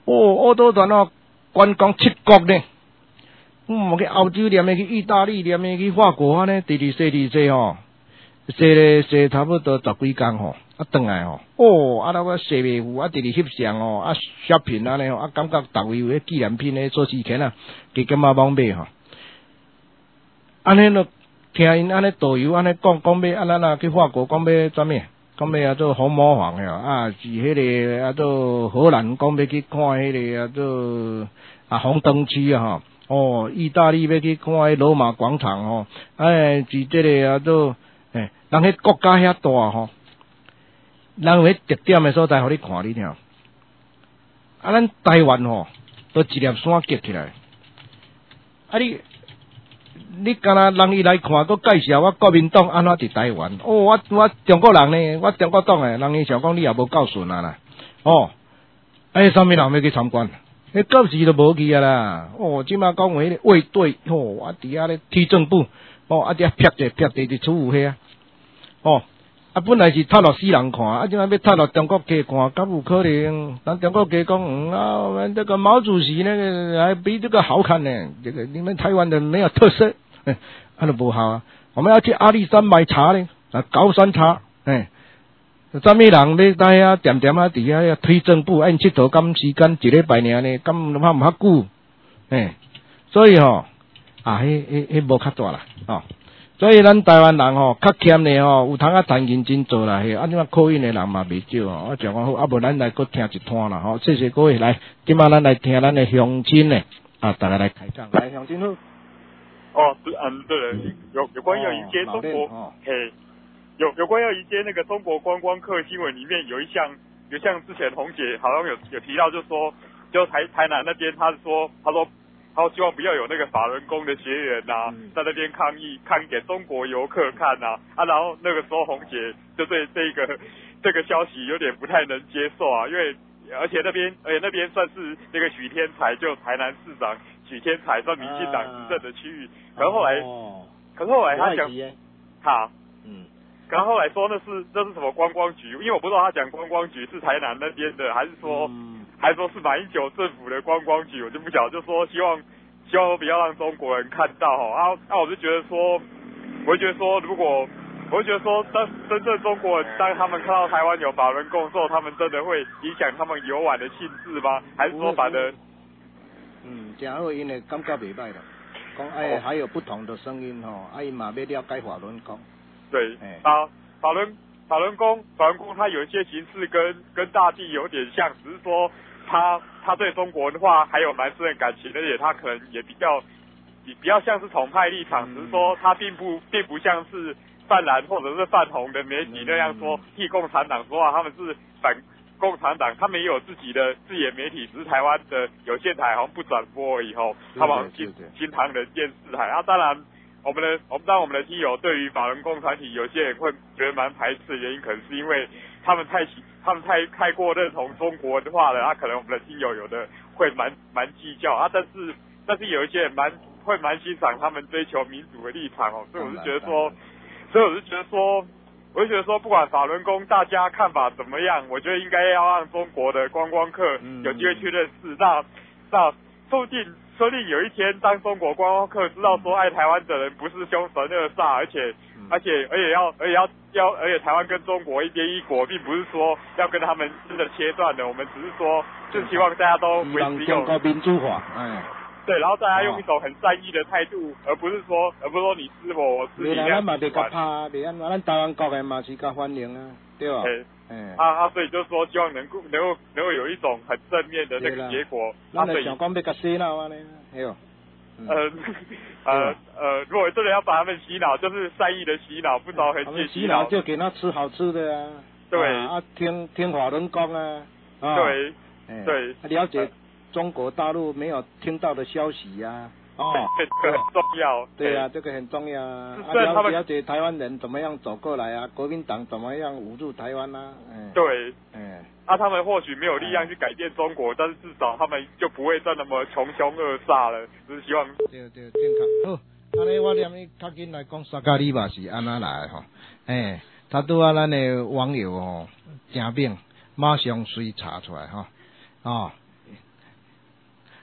S1: 哦，欧洲团哦，观光七国呢，嗯，去欧洲念的，去意大利念的，去法国安尼，第二世第二世吼，坐咧坐差不多十几工吼，啊，转来吼，哦，啊，那个坐袂赴，啊，直直翕相哦，啊，shopping 安尼吼，啊，感觉逐位有迄纪念品咧做事情啊，加减啊网买吼，安尼咯。听因安尼导游安尼讲讲要啊，咱啊去法国讲要怎么？讲要啊做红磨坊诶啊，是迄个啊做荷兰讲要去看迄个啊做啊红灯区啊吼，哦，意大利要去看迄罗马广场吼，哎，是这个啊做诶，人迄国家遐大吼，人有迄特点诶所在，互你看你听。啊，咱台湾吼，都一粒山结起来，啊你。你敢若人伊来看，佮介绍我国民党安怎伫台湾？哦，我我中国人呢，我中国党诶，人伊想讲你也无够顺啊啦。哦，哎，啥物人要去参观？迄到时都无去啊啦。哦，即马讲迄个卫队，哦，啊伫遐咧踢正步，哦，啊伫遐撇者撇者伫厝有迄啊。哦，啊本来是踢落死人看，啊即马要踢落中国家看，敢有可能？咱中国家讲，嗯啊，我们这个毛主席那个还比这个好看呢。这个你们台湾人没有特色。哎，安尼无效啊！我们要去阿里山买茶呢，啊，高山茶，哎，啥物人要来遐点点啊？伫遐要推正步，按佚佗敢时间一礼拜尔呢，敢毋较毋较久，哎，所以吼，啊，迄迄迄无较大啦，哦，所以咱台湾人吼较欠的吼，有通啊谈认真做啦，嘿，啊，即马考运的人嘛袂少哦，我讲讲好，啊，无咱来搁听一段啦，吼，谢谢各位来，今仔咱来听咱的乡亲呢，啊，大家来开讲，来乡亲好。
S3: 哦，对，嗯，对了，有有关要迎接中国，
S1: 哦、
S3: 嘿，有有关要迎接那个中国观光客新闻里面有一项，有像之前红姐好像有有提到，就说就台台南那边，他说他说他说希望不要有那个法轮功的学员呐、啊，在那边抗议，抗议给中国游客看呐、啊，啊，然后那个时候红姐就对这个这个消息有点不太能接受啊，因为而且那边而且那边算是那个许天才，就台南市长。许天才算民进党执政的区域，可是后来，
S1: 哦、
S3: 可是后来他讲，他，
S1: 嗯，
S3: 可是后来说那是那是什么观光局？因为我不知道他讲观光局是台南那边的，还是说，
S1: 嗯、
S3: 还是说是马英九政府的观光局，我就不晓得，就说希望希望不要让中国人看到哈，啊，那、啊、我就觉得说，我就觉得说，如果我就觉得说，当真正中国人当他们看到台湾有法轮功之后，他们真的会影响他们游玩的兴致吗？还是说反正？
S1: 嗯，真好，因为感觉袂歹啦。讲哎，还有不同的声音吼，啊，伊嘛要了解法轮功。
S3: 对，啊，法轮法轮功，法轮功它有一些形式跟跟大地有点像，只是说他他对中国文化还有蛮深的感情，而且他可能也比较比比较像是统派立场，
S1: 嗯、
S3: 只是说他并不并不像是泛蓝或者是泛红的媒体那样说替共产党说话，他们是反。共产党他们也有自己的自己的媒体，只是台湾的有线台好像不转播而已吼，他们好像新新唐人电视台啊。当然，我们的我们当然我们的听友对于法轮功团体有些人会觉得蛮排斥的原因，可能是因为他们太他们太太过认同中国文化了，啊，可能我们的听友有的会蛮蛮计较啊，但是但是有一些人蛮会蛮欣赏他们追求民主的立场哦，所以我是觉得说，所以我是觉得说。我就觉得说，不管法轮功大家看法怎么样，我觉得应该要让中国的观光客有机会去认识。那那说不定说不定有一天，当中国观光客知道说爱台湾的人不是凶神恶煞，而且而且而且要而且要要而且台湾跟中国一边一国，并不是说要跟他们真的切断的，我们只是说就希望大家都维持
S1: 中国民主化，哎。
S3: 对，然后大家用一种很善意的态度，而不是说，而不是说你吃我，我吃你。
S1: 咱嘛袂甲怕，袂安怎，咱台湾国人嘛是甲欢迎啊，对吧？
S3: 哎，哎，啊啊，所以就说希望能够能够能够有一种很正面的那个结果。
S1: 咱就想讲要甲洗脑安尼，对吧？
S3: 呃呃呃，如果真的要把他们洗脑，就是善意的洗脑，不着痕迹
S1: 洗脑。就给他吃好吃的啊。
S3: 对。
S1: 啊，听听法轮功啊。
S3: 对。对。
S1: 了解。中国大陆没有听到的消息呀、啊，哦，
S3: 这个很重要。
S1: 对啊，这个很重要啊。啊了了解台湾人怎么样走过来啊，国民党怎么样捂住台湾啊？
S3: 嗯，对，嗯，啊，他们或许没有力量去改变中国，但是至少他们就不会再那么穷凶恶煞了。只是希望。
S1: 对对，健康好。安尼我念伊较紧来讲，沙咖喱嘛是安那来吼，哎，他拄啊咱的网友吼，真猛，马上随查出来吼，哦。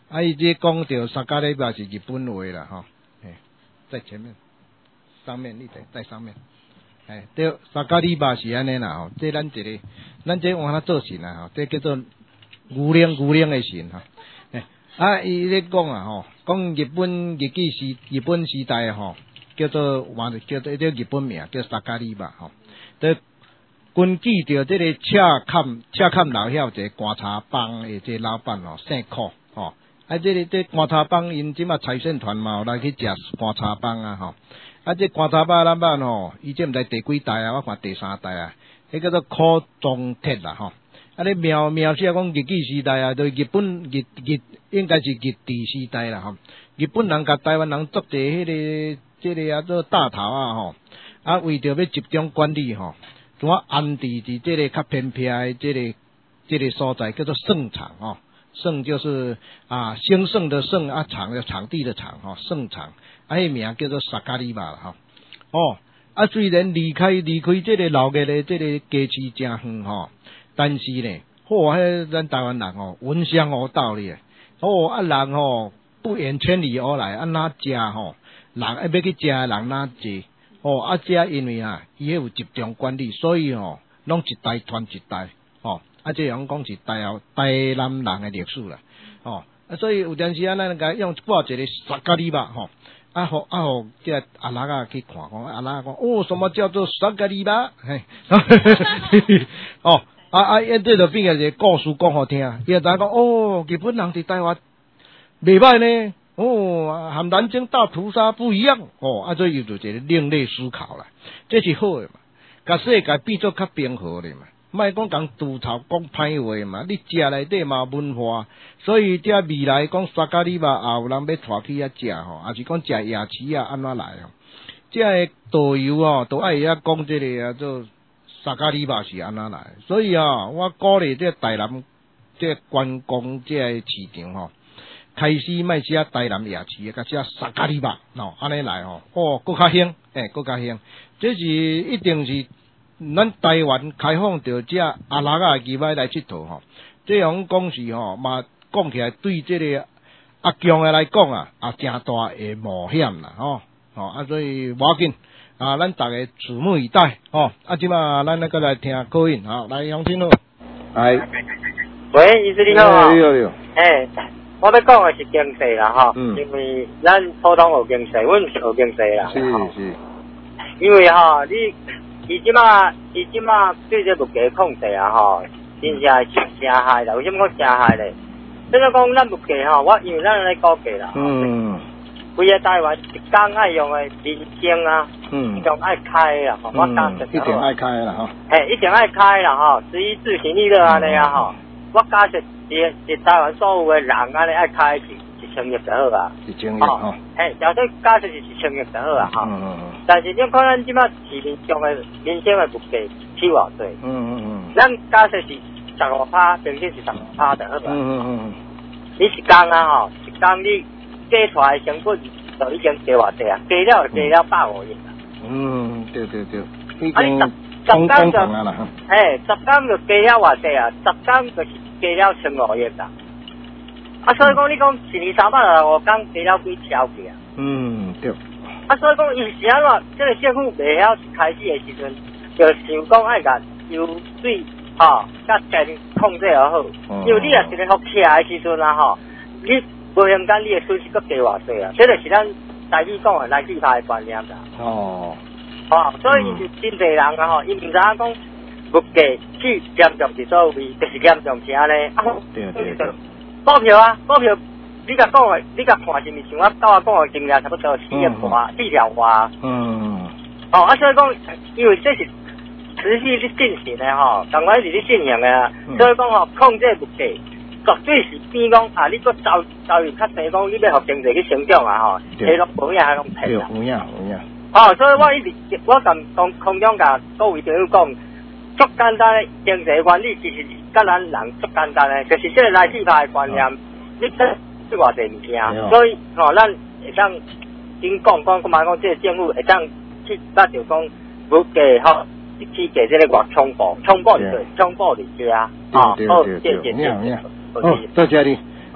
S1: 啊，伊这讲到萨卡利巴是日本话啦，吼、哦，哎，在前面，上面你在在上面，哎，对，萨卡利巴是安尼啦，吼，这咱一个，咱这往他做神啊，吼，这叫做牛灵牛灵的神哈，哎，啊，伊咧讲啊，吼，讲日本日记时日本时代吼，叫做话叫做一个日本名叫萨卡利巴，吼，对。根据着这个车坎车坎老晓一个观察帮的这老板哦，姓柯吼，啊，这个这观察帮因即马财神团嘛，有来去食观察帮啊吼，啊，这观察帮老板吼，伊这毋知第几代啊，我看第三代啊，迄叫做柯宗铁啦吼，啊，你描描写讲日据时代啊，就日本日日应该是日治时代啦吼，日本人甲台湾人做者迄个这个啊做大头啊吼，啊，为着要集中管理吼。怎啊安置伫这个较偏僻的这个这个所在叫做盛场哦，盛就是啊兴盛的盛啊场的场地的场哈、哦、盛场，啊迄名叫做萨卡利巴啦哈、哦，哦啊虽然离开离开这个老嘅的这个街市真远哈，但是呢，嚯、哦，迄咱台湾人哦闻香而到咧，哦啊人哦不远千里而来，啊哪食吼，人要要去食的人哪济。哦，啊，这因为啊，伊有集中管理，所以哦，拢一代传一代，哦，啊，这样讲是台后台南人的历史啦，哦，啊，所以有阵时啊，咱甲用挂一个萨卡利巴，吼，啊，好啊好，这阿拉啊去看，讲阿拉讲，哦，什么叫做萨卡利巴？嘿，哦，啊啊，因这就变个一个故事讲好听，伊就讲，哦，日本人伫台湾袂歹呢。哦，和南京大屠杀不一样哦，啊，所以有就一个另类思考啦，这是好的嘛，甲世界变做较平和的嘛，莫讲讲吐槽讲歹话嘛，你食内底嘛文化，所以这未来讲萨卡利巴也有人要带去遐食吼，还是讲食夜市啊安怎来哦？这个导游哦都爱遐讲这个啊做萨卡利巴是安怎来，所以啊，我鼓励这台南这观光这个市场吼。开始卖写台南夜市，甲写萨卡利巴，喏，安尼来吼，哦，更较兴，诶，更较兴，这是一定是咱台湾开放着这阿拉啊机摆来佚佗吼，这样讲是吼，嘛讲起来对这个阿强诶来讲啊，啊，真大诶冒险啦，吼，哦，啊，所以无要紧，啊，咱大家拭目以待，哦，啊，即马咱那个来听歌音，好，来杨天路，来，
S2: 喂，医师你好啊，
S1: 你好你好，
S2: 诶。我要讲的是经济啦，吼、
S1: 嗯，
S2: 因为咱普通学经济，阮是学经济啦，
S1: 是是，
S2: 因为吼，你伊即马伊即马对这物价控制啊，吼，真正是真害啦。为什么讲真害咧？即个讲咱物价吼，我因为咱来估计啦，
S1: 嗯，
S2: 规个台湾一工爱用的民生啊，
S1: 嗯，
S2: 一定爱开啦，吼、嗯，我讲
S1: 一定爱开啦，吼，
S2: 嘿，一定爱开啦，吼，十一自行利乐安尼啊，吼、嗯，我假设。是是台湾所有的人安尼爱开是一千亿就好啊，
S1: 一千亿吼，
S2: 嘿，假设假设是一千亿就好啊，吼、
S1: 嗯嗯嗯，
S2: 但是你看咱即马市民上的民生的物价起偌济，
S1: 嗯嗯嗯，
S2: 咱假设是十五趴，平均是十五趴就好啊，
S1: 嗯嗯嗯，
S2: 你一工啊吼，一工你加出来成本就已经加偌济啊，加了加了百五亿啊，
S1: 嗯，对对对，已
S2: 经
S1: 十十工就啊啦，
S2: 嘿，十工就加了偌济啊，十工就是。加了千五亿啦，啊，所以讲你讲一年三百六十五天加了几条去啊？
S1: 嗯，对。
S2: 啊，所以讲伊是安怎？这个政府未晓一开始的时阵，就想讲爱甲油水吼，甲电控制好好。嗯、因为你若是咧福起来的时阵啊吼，你无形间你的损失搁加偌济啊？这就是咱台语讲的来自他的观念啦。哦。哦，所以就真侪人啊吼，伊毋知影讲。物价去严重是做位，就是严重是安尼。啊，对对对。股票啊，股票，你甲讲的，你甲看是毋是像我甲我讲的经验差不多四亿外、四条外。嗯。哦，啊，所以讲，因为这是持续咧进行的吼，同款是咧进行的啊。嗯、所以讲吼，控制物价，绝对是比讲啊，你个遭遭遇较济讲，你要互经济去成长啊吼，迄拢无影，迄拢平。对，有影有影。哦，所以我一直我甲空空中甲各位朋友讲。足简单的经济原理，其实是甲咱人足简单的，就是这个来自他的观念，嗯、你这这偌济物件，所以吼、哦，咱会当先讲讲，干嘛讲这个政府会当去，咱就讲物价吼，去给这个外冲暴，冲暴就是冲暴就是啊，啊，好，谢谢谢谢，
S1: 好，多谢你，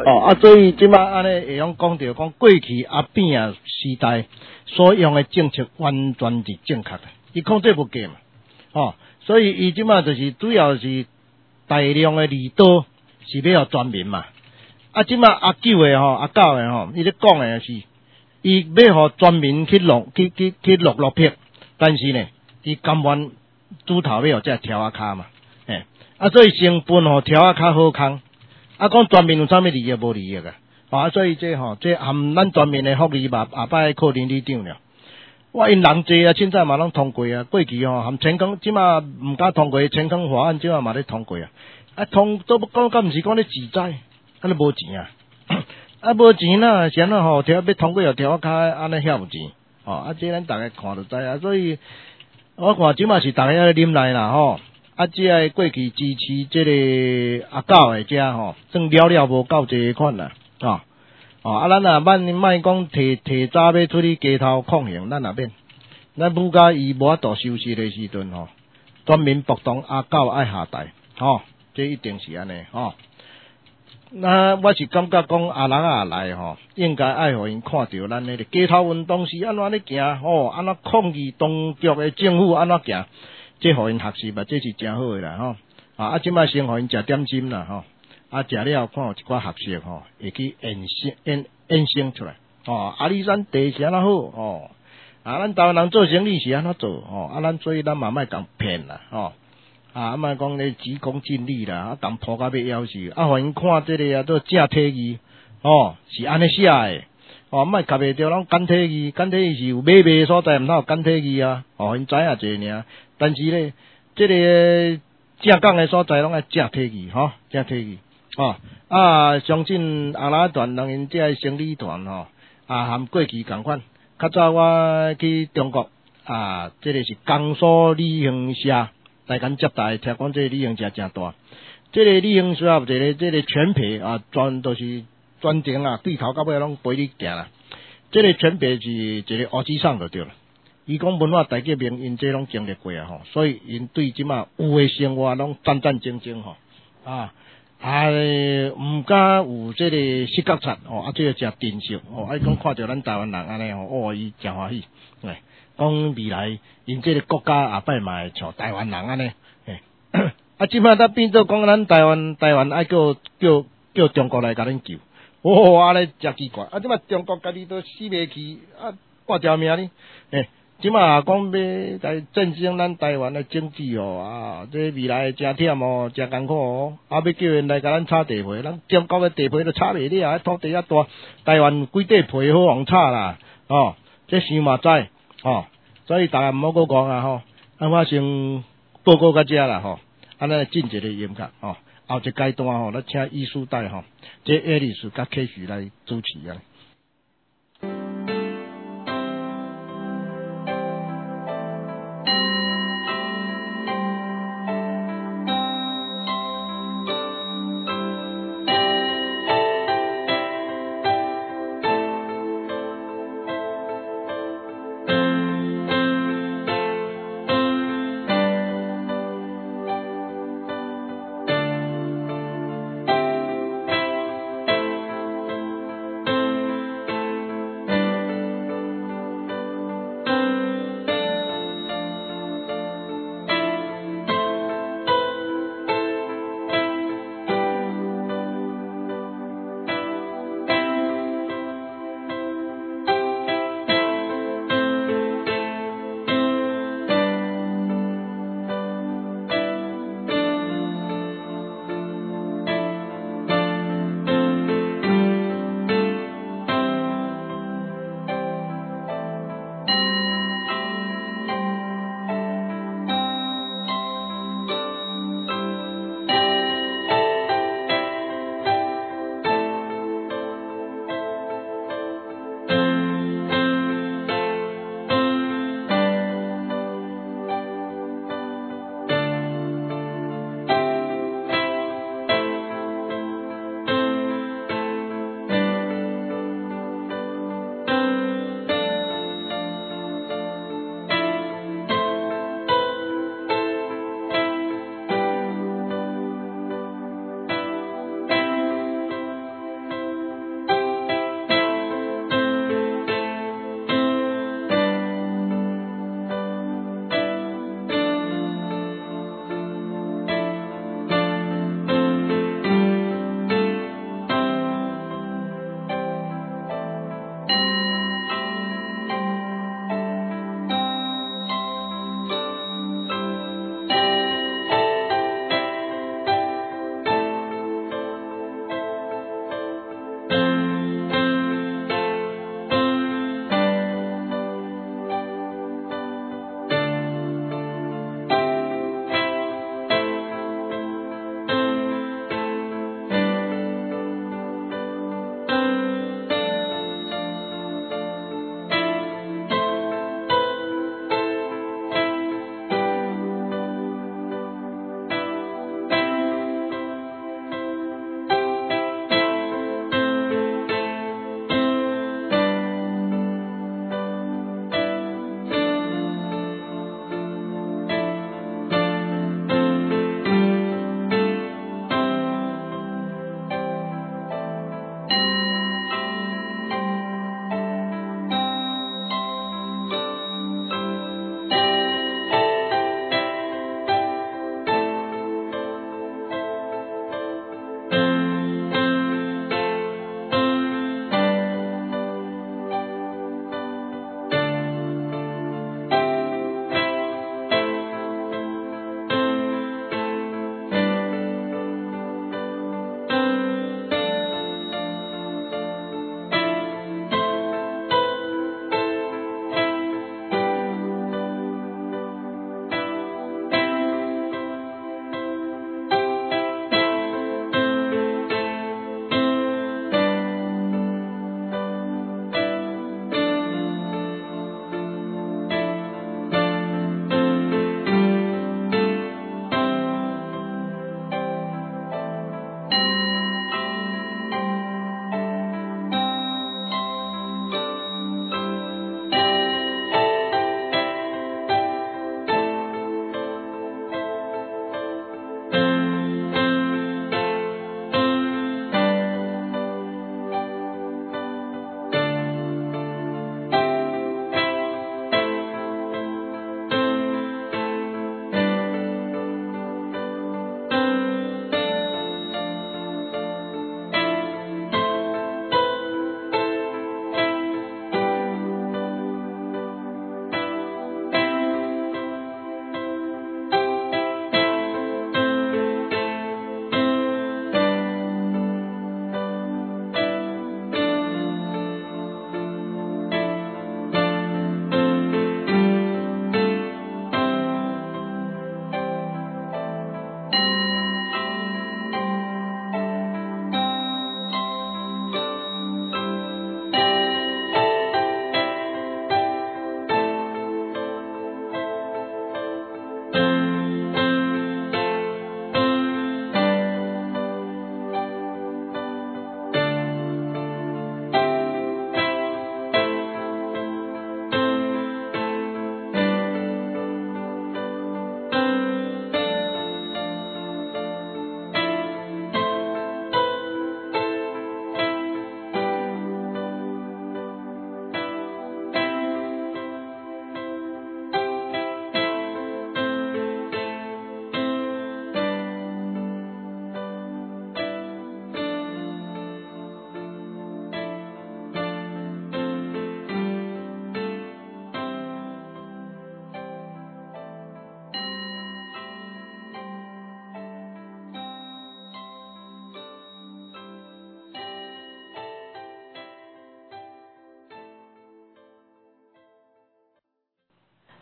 S1: 哦啊，所以即摆安尼会用讲着讲过去阿扁啊时代所用的政策完全是正确的，伊控制不过嘛，哦，所以伊即摆就是主要是大量的利刀是要互全民嘛，啊，即摆阿九的吼阿九的吼，伊咧讲的是，伊要互全民去落去去去落落魄，但是呢，伊甘愿猪头要互这条啊骹嘛，嘿，啊，所以成本吼条啊骹好康。啊，讲全面有啥物利益无利益啊？啊，所以这吼、哦，这含咱全面的福利嘛，下摆靠林里长了。我因人济啊，凊彩嘛拢通过啊。过去吼、哦，含青康即马毋敢通过青康法案，即马嘛咧通过啊。啊，通都不讲，敢毋是讲咧自在，安尼无钱啊。啊，无钱呐，是安怎吼？条要通过又条卡安尼遐有钱。哦，啊，这咱大家看就知啊。所以我看即马是大家咧啉来啦吼。啊，即个过去支持即个阿狗的遮吼，算了了无够济款啦，哦，哦，啊，咱若万莫讲提提早要出去街头抗衡，咱也免，咱武家伊无法度休息的时阵吼，全民暴动阿狗爱下台，吼，这一定是安尼，吼。那我是感觉讲阿人啊来吼，应该爱互因看到咱迄个街头运动是安怎咧行，吼，安怎抗议当局的政府安怎行。这互因学习吧，这是真好诶啦吼。啊，啊，即摆先互因食点心啦吼。啊，食了看有一寡学习吼，会去衍生衍衍生出来。哦，阿里山地是安怎好哦。啊，咱台湾人做生意是安怎做哦。啊，咱所以咱嘛莫共骗啦吼。啊，莫讲咧急功近利啦，啊，共铺到要夭寿。啊，互因看这个啊，做正体字哦，是安尼写诶。哦，莫夹袂着拢简体字，简体字是有买卖所在，毋通有简体字啊。哦，因知影者尔。但是咧，这个正港的所在拢爱正体字吼，正体字哦。啊，相信阿拉团人因这个生理团吼，啊，含过去共款。较早我去中国啊，这个是江苏旅行社来甲接待，听讲这个旅行社真大。这个旅行社有一个这个全陪啊，专都是专程啊，对头到尾拢陪你行啦。这个全陪是一个乌鸡上就对了。伊讲文化大革命，因这拢经历过啊吼，所以因对即马有诶生活拢战战兢兢吼啊，啊毋敢有即个失觉察吼，啊，即个诚珍惜吼，啊，讲看着咱台湾人安尼吼，哦，伊诚欢喜，诶，讲未来因即个国家下摆嘛会像台湾人安尼，诶，啊，即摆咱变做讲咱台湾台湾爱叫叫叫中国来甲咱救，哦，安尼诚奇怪，啊，即摆中国家己都死袂去，啊，半条命呢，诶。即马讲要来振兴咱台湾的经济哦啊，这未来真忝哦，真艰苦哦，啊要叫因来甲咱炒地皮，咱中国的地皮都炒袂了，土地遐大，台湾几块皮好互炒啦，哦，这想嘛知哦，所以大家毋好搁讲啊吼，啊我先报告到遮啦吼，安尼进一个音乐吼，后一阶段吼，咱请艺术带吼，这爱丽丝甲 K 许来主持啊。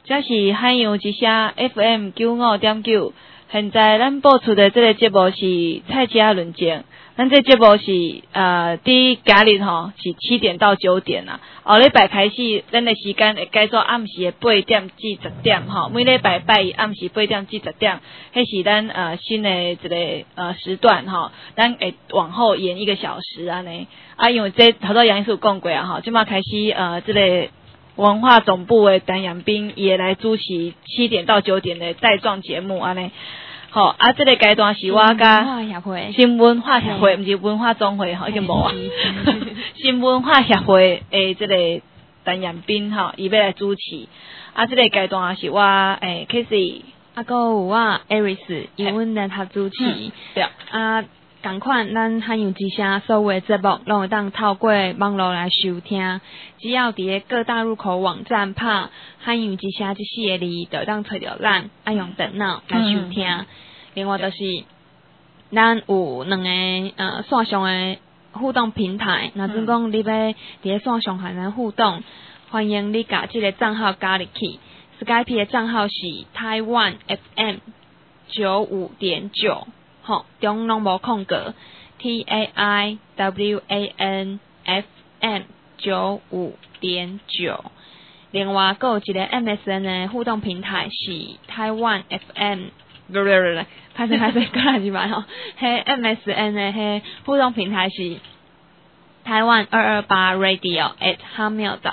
S4: 这是海洋之声 F M 九五点九。现在咱播出的这个节目是蔡家论剑，咱这节目是呃，第今日吼是七点到九点啊。后礼拜开始，咱的时间会改做暗时的八点至十点吼，每礼拜拜暗时八点至十点，迄是咱呃新的一个呃时段吼，咱会往后延一个小时安尼。啊，因为这头头杨医师讲过啊吼，即马开始呃这个文化总部的陈彦彬也来主持七点到九点的带状节目安尼。好啊，这个阶段是我甲新文化协会，毋是文化总会吼，已经无啊。新文化协会诶，这个陈彦彬吼，伊要来主持。啊，这个阶段是我诶 Kissy，
S5: 啊，个有我 Aris， 因阮来他主持。
S4: 对
S5: 啊。同款，咱海洋之声所有的节目，拢会当透过网络来收听。只要伫各大入口网站拍海洋之声这四个字，就当找着咱，爱用电脑来收听。嗯、另外就是，咱有两个呃线上的互动平台，若准讲你要伫咧线上和咱互动，欢迎你甲这个账号加入去。Skype 的账号是台湾 F M 九五点九。吼，中拢无空格 ，T A I W A N F M 九五点九。另外，还有一个 M S N 的互动平台是台湾 F M， 不不不不，拍摄拍摄，过来一摆吼。嘿 ，M S N 的嘿互动平台是台湾二二八 Radio at hotmail dot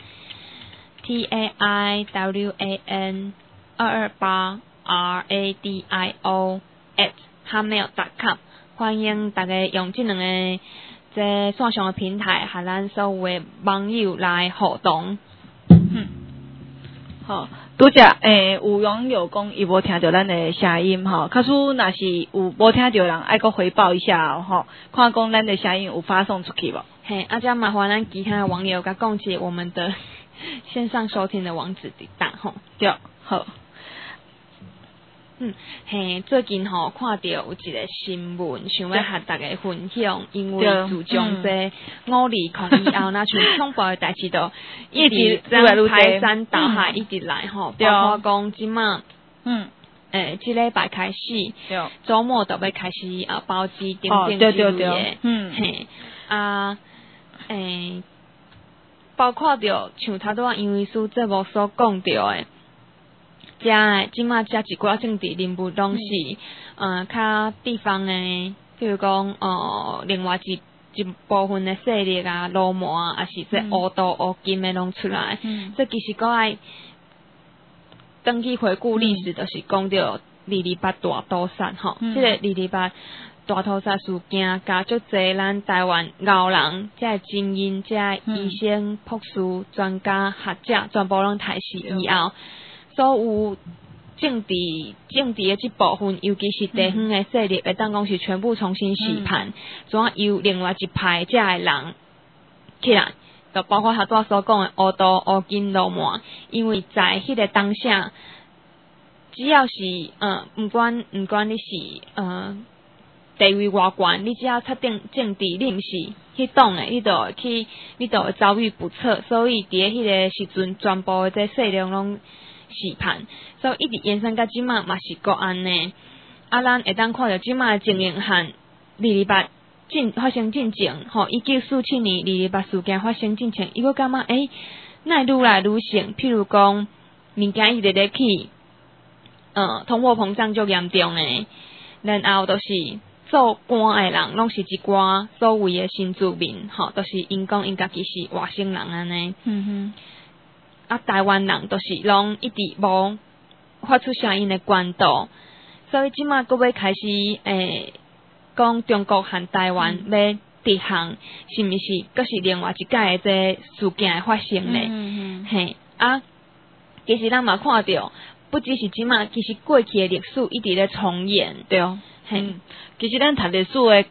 S5: com，T A I W A N 二二八 R A D I O at hotmail dot com， 欢迎大家用这两个这线上的平台，和咱所有的网友来互动。
S4: 嗯，好，拄则诶，有网友讲伊无听到咱的声音吼，假使若是有无听到人，爱阁回报一下吼，看讲咱的声音有发送出去无？
S5: 嘿，啊，这麻烦咱其他的网友甲讲解我们的线上收听的网址伫搭吼。
S4: 对，好。
S5: 嗯，嘿，最近吼看到有一个新闻，想要和大家分享，因为自从这五二抗议后，那像恐怖的代志都一直在排山倒海，一直来吼，包括讲即马，嗯，诶，即礼拜开始，周末都要开始啊，包机点点之类的，嗯，嘿，啊，诶，包括着像头拄啊，杨医师节目所讲到的。遮诶，即马遮一寡政治人物拢是，呃，较地方诶，譬如讲，呃，另外一一部分诶势力啊、罗摩啊，还是说乌道、乌金诶拢出来。嗯。这其实个爱登记回顾历史，就是讲到二二八大屠杀吼。嗯。即个二二八大屠杀事件，甲足侪咱台湾老人、遮精英、遮医生、博士、专家、学者，全部拢抬死以后。所有政治政治的这部分，尤其是地方的势力，会当讲是全部重新洗盘，怎啊由另外一派这的人起来，就包括他拄所讲的乌道、乌金、罗摩，因为在迄个当下，只要是呃，不管不管你是呃地位偌悬，你只要确定政治你毋是去党的，你就会去，你就会遭遇不测，所以伫咧迄个时阵，全部的这势力拢。洗盘，所以一直延伸到即马嘛是个安尼。啊，咱会当看到即马情形和二二八进发生进程，吼，一九四七年二二八事件发生进程，伊个感觉诶，那愈来愈盛。譬如讲，物件一直咧起，呃，通货膨胀足严重诶，然后都是做官诶人，拢是一寡所谓诶新住民，吼，都是因讲因家己是外省人安尼。嗯哼。啊，台湾人都是拢一直无发出声音的管道，所以即马阁要开始诶，讲、欸、中国和台湾要直航，是毋是？阁是另外一届诶这事件发生咧？嗯嗯嘿啊，其实咱嘛看到，不只是即马，其实过去诶历史一直咧重演，
S4: 对哦。嘿、嗯，其实咱读历史诶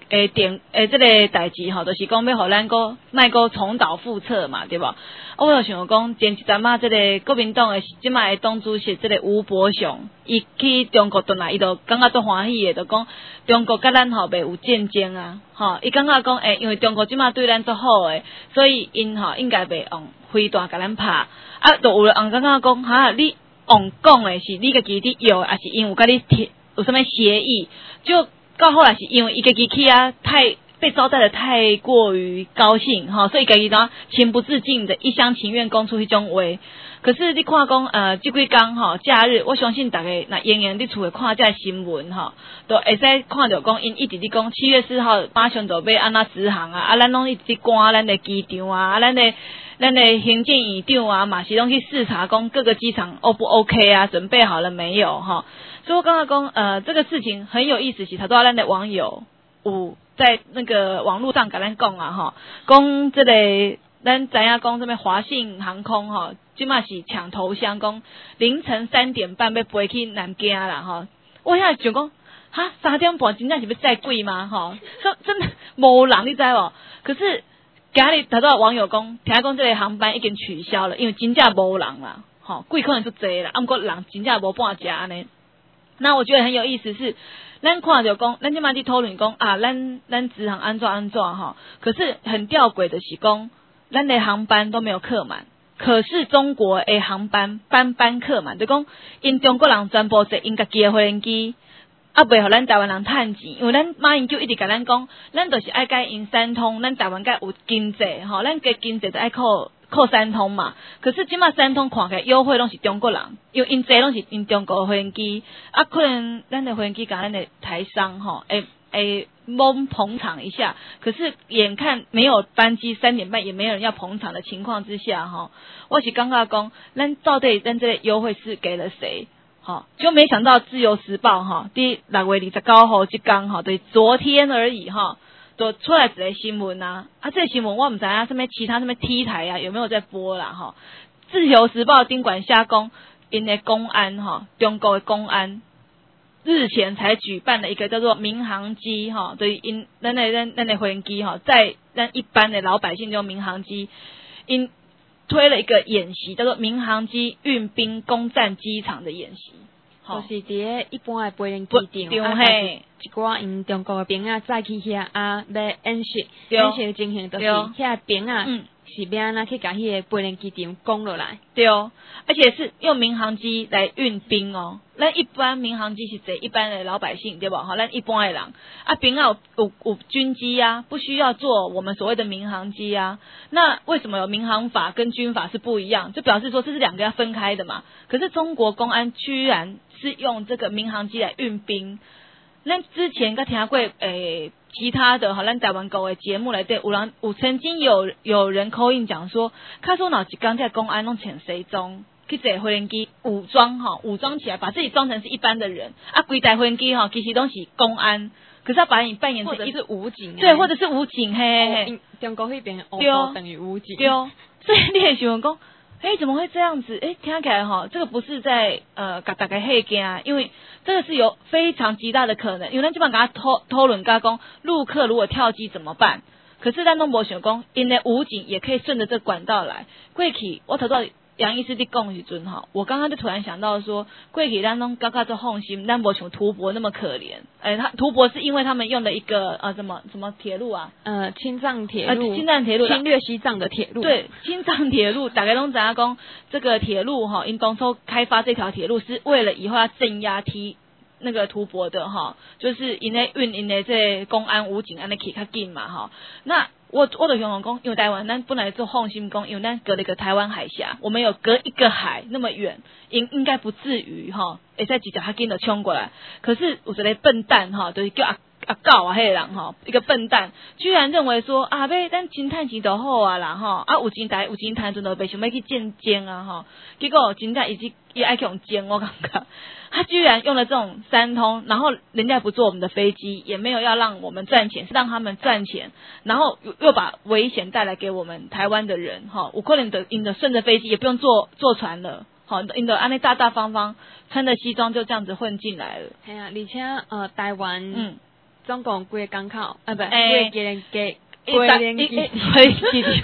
S4: 诶点诶这个代志吼，就是讲要互咱个卖个重蹈覆辙嘛，对无？啊，我就想讲前一阵仔这个国民党诶即卖诶党主席这个吴伯雄，伊去中国转来，伊就感觉足欢喜诶，就讲中国甲咱吼袂有战争啊，吼，伊感觉讲诶，因为中国即卖对咱足好诶，所以因吼应该袂用飞弹甲咱拍，啊，就有人感觉讲哈，你用讲诶是你家己伫要，还是因有甲你贴有啥物协议？就到后来是因为伊家己去啊，太被招待的太过于高兴哈，所以家己当情不自禁的一厢情愿讲出迄种话。可是你看讲呃，即几工吼假日，我相信大家若永远伫厝诶看这新闻吼，都会使看到讲因一直伫讲七月四号马上就要安怎直航啊，啊咱拢一直赶咱诶机场啊，啊咱诶咱诶行政院长啊，嘛是拢去视察讲各个机场 O 不 OK 啊，准备好了没有哈？所以我刚刚讲呃，这个事情很有意思，是头拄仔咱的网友有在那个网络上甲咱讲啊吼，讲这个咱知影讲什么华信航空吼，即马是抢头香，讲凌晨三点半要飞去南京啦吼。我遐想讲，哈三点半真正是要再贵吗？吼，真真的无人你知无？可是今日头拄仔网友讲，听讲这个航班已经取消了，因为真正无人啦，吼，贵可能就济啦，啊毋过人真正无半只安尼。那我觉得很有意思是，咱看到讲，咱即马伫讨论讲啊，咱咱直航安怎安怎哈，可是很吊诡的是讲，咱的航班都没有客满，可是中国的航班班班客满，就讲因中国人全部坐因家己的飞机，啊袂互咱台湾人趁钱，因为咱马英九一直甲咱讲，咱就是爱甲因三通，咱台湾甲有经济吼，咱嘅经济就爱靠。靠三通嘛，可是即马三通看起来优惠拢是中国人，因为因坐拢是因中国的飞机，啊，可能咱的飞机甲咱的台商吼，诶诶，蒙捧场一下，可是眼看没有班机，三点半也没有人要捧场的情况之下，哈，我是刚刚讲，咱到底咱这个优惠是给了谁？好，就没想到《自由时报》哈，第六月二十九号即刚哈，对，昨天而已哈。就出来一个新闻啊，啊，这个新闻我唔知啊，什么其他什么 T 台啊，有没有在播啦？哈，自由时报顶管下讲，因的公安哈，中国的公安日前才举办了一个叫做民航机哈，对，因咱的咱咱的飞机哈，在咱一般的老百姓用民航机，因推了一个演习，叫做民航机运兵攻占机场的演习。
S5: 就是伫个一般诶飞行机场，啊，嘿，一寡因中国诶兵啊，再去遐啊，要演习，演习诶情形就是遐兵啊，嗯，是要安怎去甲迄个飞行机场攻落来，
S4: 对哦，而且是用民航机来运兵哦。咱一般民航机是指一般的老百姓，对吧？哈，咱一般的人啊，兵啊有有有军机啊，不需要做我们所谓的民航机啊。那为什么有民航法跟军法是不一样？就表示说这是两个要分开的嘛。可是中国公安居然是用这个民航机来运兵。那之前个听过诶，其他的好咱台湾国的节目来对，有人有曾经有有人 call in 讲说，看说哪几刚在公安弄潜谁中。去坐飞行机武装哈，武装起来，把自己装成是一般的人啊，规台飞行机哈，其实都是公安，可是要把你扮演成一
S5: 是武警，
S4: 对，或者是武警嘿，
S5: 嘿中国那边欧洲等于武警，
S4: 对哦，所以你也喜欢讲，哎，怎么会这样子？哎，听起来哈，这个不是在呃，给大家吓惊，因为这个是有非常极大的可能，因为咱基本上给他讨讨论，加讲陆客如果跳机怎么办？可是咱都没想讲，因为武警也可以顺着这管道来，过去我头到。杨医师伫讲时阵哈，我刚刚就突然想到说，过去咱拢刚刚做放心，咱无像图博那么可怜。哎，他图博是因为他们用的一个呃什么什么铁路啊，
S5: 呃青藏铁路，
S4: 呃青藏铁路
S5: 侵略西藏的铁路。
S4: 对，青藏铁路，大家拢知影讲这个铁路哈，因当初开发这条铁路是为了以后要镇压提那个图博的哈，就是因为运因的这公安武警安尼去较紧嘛哈，那。我我的形容讲，因为台湾咱本来做放心讲，因为咱隔了一个台湾海峡，我们有隔一个海那么远，应应该不至于哈，会使直接较紧的冲过来。可是有一个笨蛋哈，就是叫阿阿狗啊，迄个人哈，一个笨蛋，居然认为说啊，要咱钱趁钱就好啊啦哈，啊有钱台有钱趁，阵就袂想要去见奸啊哈，结果真正伊伊爱去用奸，我感觉。他居然用了这种三通，然后人家不坐我们的飞机，也没有要让我们赚钱，是让他们赚钱，然后又把危险带来给我们台湾的人，哈，有可能的，因的顺着飞机也不用坐坐船了，好，因的安尼大大方方穿着西装就这样子混进来了。
S5: 系啊，而且呃，台湾嗯。 总共几个港口？啊，不，几
S4: 诶
S5: 个连机，
S4: 一
S5: 几个连机，
S4: 一一一一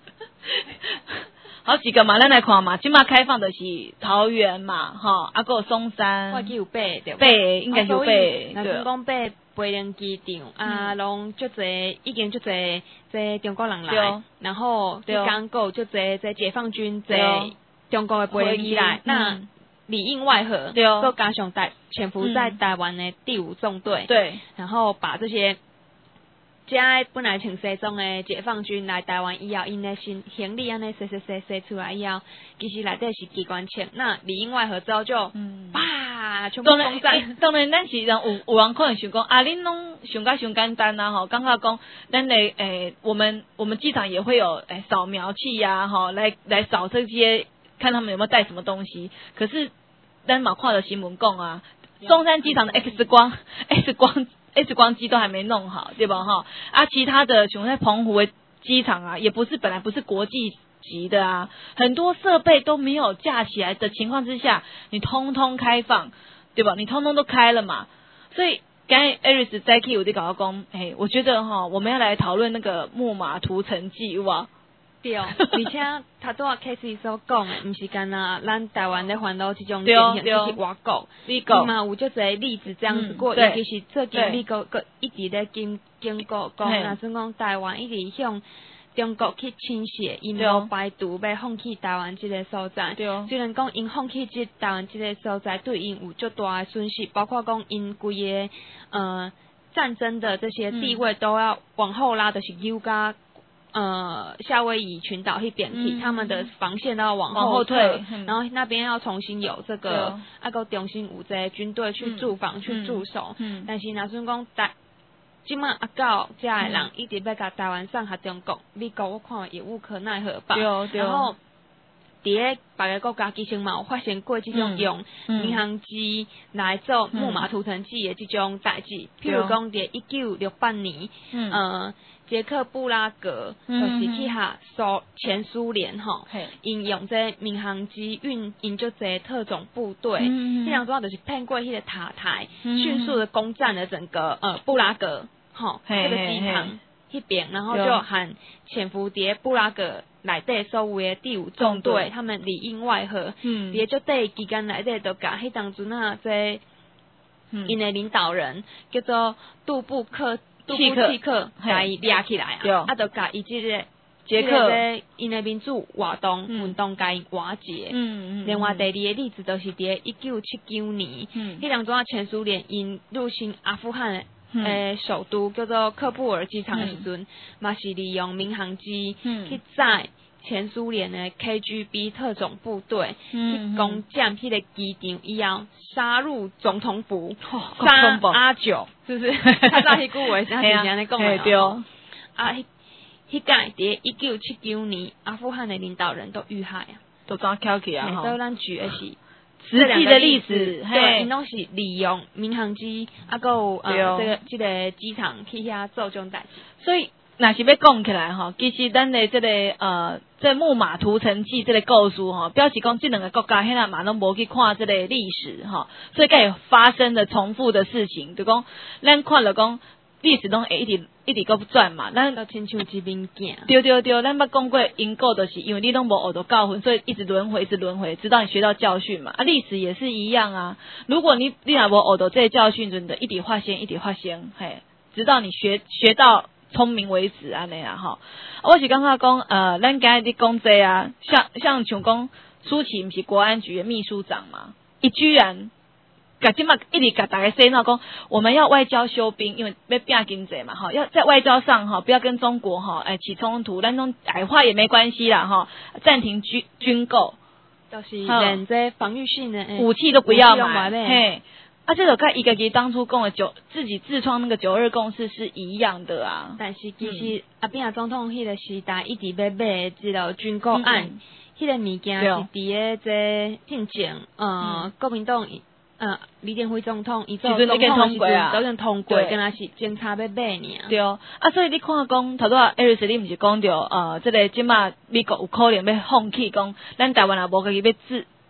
S4: 好几个嘛，咱来看嘛，今嘛开放的是桃园嘛，哈，啊个松山，
S5: 我记有八个对。
S4: 八个应该有八个，
S5: 若
S4: 对
S5: 是讲八飞龙机场啊，拢足侪，已经足侪侪中国人来，然后即港够足侪侪解放军侪中国的飞龙机来，那里应外合，都加上在潜伏在台湾的第五纵队，
S4: 对，
S5: 然后把这些。遮本来穿西装的解放军来台湾以后，因的行行李安尼洗洗洗洗出来以后，其实内底是机关枪。那里应外合之后就，嗯，啪，全部攻占。
S4: 当然，咱是人有有人可能想讲，啊，恁拢想甲想简单啊，吼，刚刚讲，咱嘞诶，我们我们机场也会有诶扫描器呀、啊，吼，来来扫这些，看他们有没有带什么东西。可是，咱嘛看到新闻讲啊，中山机场的 X 光 X 光。X 光机都还没弄好，对吧？哈啊，其他的像在澎湖的机场啊，也不是本来不是国际级的啊，很多设备都没有架起来的情况之下，你通通开放，对吧？你通通都开了嘛，所以刚才 Aris 在 K 有在搞讲，哎，我觉得哈，我们要来讨论那个木马屠城记，有无？
S5: 对，而且他拄啊 K C 所讲的，毋是干那咱台湾咧烦恼即种情形，就是外国，美国嘛有足侪例子这样子过，尤其是最近美国个一直咧经经过讲，若算讲台湾一直向中国去倾斜，因无排除要放弃台湾即个所在。虽然讲因放弃即台湾即个所在，对因有足大的损失，包括讲因规个呃战争的这些地位都要往后拉，就是优加。呃，夏威夷群岛那边去，嗯、他们的防线都要往后退，后嗯、然后那边要重新有这个，啊个重新有这军队去驻防、嗯、去驻守。嗯、但是若算讲台，即马阿到这的人、嗯、一直要甲台湾送下中国，美国我看也无可奈何吧。
S4: 对对。
S5: 然后，伫咧别个国家其实嘛有发生过这种用民航机来做木马屠城记的这种代志，嗯、譬如讲伫一九六八年，嗯。呃捷克布拉格就是去下苏前苏联吼，因用这民航机运营就这特种部队，这样主要就是骗过迄个塔台，嗯、迅速的攻占了整个呃布拉格吼这个机场迄边，然后就喊潜伏伫布拉格内底所有的第五纵队，他们里应外合，嗯，也就对期间内底都甲迄当阵啊这因的领导人叫做杜布克。杜布契克甲伊抓起来啊，啊，就甲伊即个捷克因的民主活动运动甲伊瓦解。嗯嗯。另外第二个例子就是伫一九七九年，嗯，迄当中啊前苏联因入侵阿富汗诶首都叫做喀布尔机场的时阵，嘛是利用民航机去载前苏联的 K G B 特种部队去攻占迄个机场以后，杀入总统府，杀阿九，是不是？他知迄句话是他之前咧讲的哦。啊，迄迄届伫一九七九年，阿富汗的领导人都遇害啊，
S4: 都怎翘起啊？
S5: 都咱举的是
S4: 实际的例子，
S5: 对，因拢是利用民航机，啊，个有呃这个这个机场去遐做这种代志，
S4: 所以。若是要讲起来吼，其实咱的这个呃，这木马屠城记这个故事吼，表示讲这两个国家现在嘛拢无去看这个历史吼，所以该有发生的重复的事情，就讲咱看了讲历史拢会一直一直搁转嘛，咱
S5: 都亲像一面镜。
S4: 对对对，咱捌讲过因果就是因为你拢无学到教训，所以一直轮回，一直轮回，直到你学到教训嘛。啊，历史也是一样啊，如果你你若无学到这个教训，就一直发生，一直发生，嘿，直到你学学到。聪明为止安尼啊吼，我是感觉讲呃，咱今日伫讲这啊，像像像讲舒淇不是国安局的秘书长嘛，伊居然甲即马一直甲大家说闹讲，我们要外交休兵，因为要拼经济嘛，哈，要在外交上哈，不要跟中国哈，哎起冲突，咱种矮化也没关系啦哈，暂停军军购，
S5: 就是连这防御性的
S4: 武器都不要买，嘿。啊，这个跟一个个当初共的九自己自创那个九二共识是一样的啊。
S5: 但是其实阿扁总统迄个时代一直要买这个军购案，迄、嗯、个物件是伫个这进前，呃，嗯、国民党呃李登辉总统伊做总统的时阵都能通过，跟他是警察要买呢。
S4: 对哦，啊，所以你看讲，头拄啊，艾瑞斯你毋是讲着呃，这个即马美国有可能要放弃讲，咱台湾也无家己要自。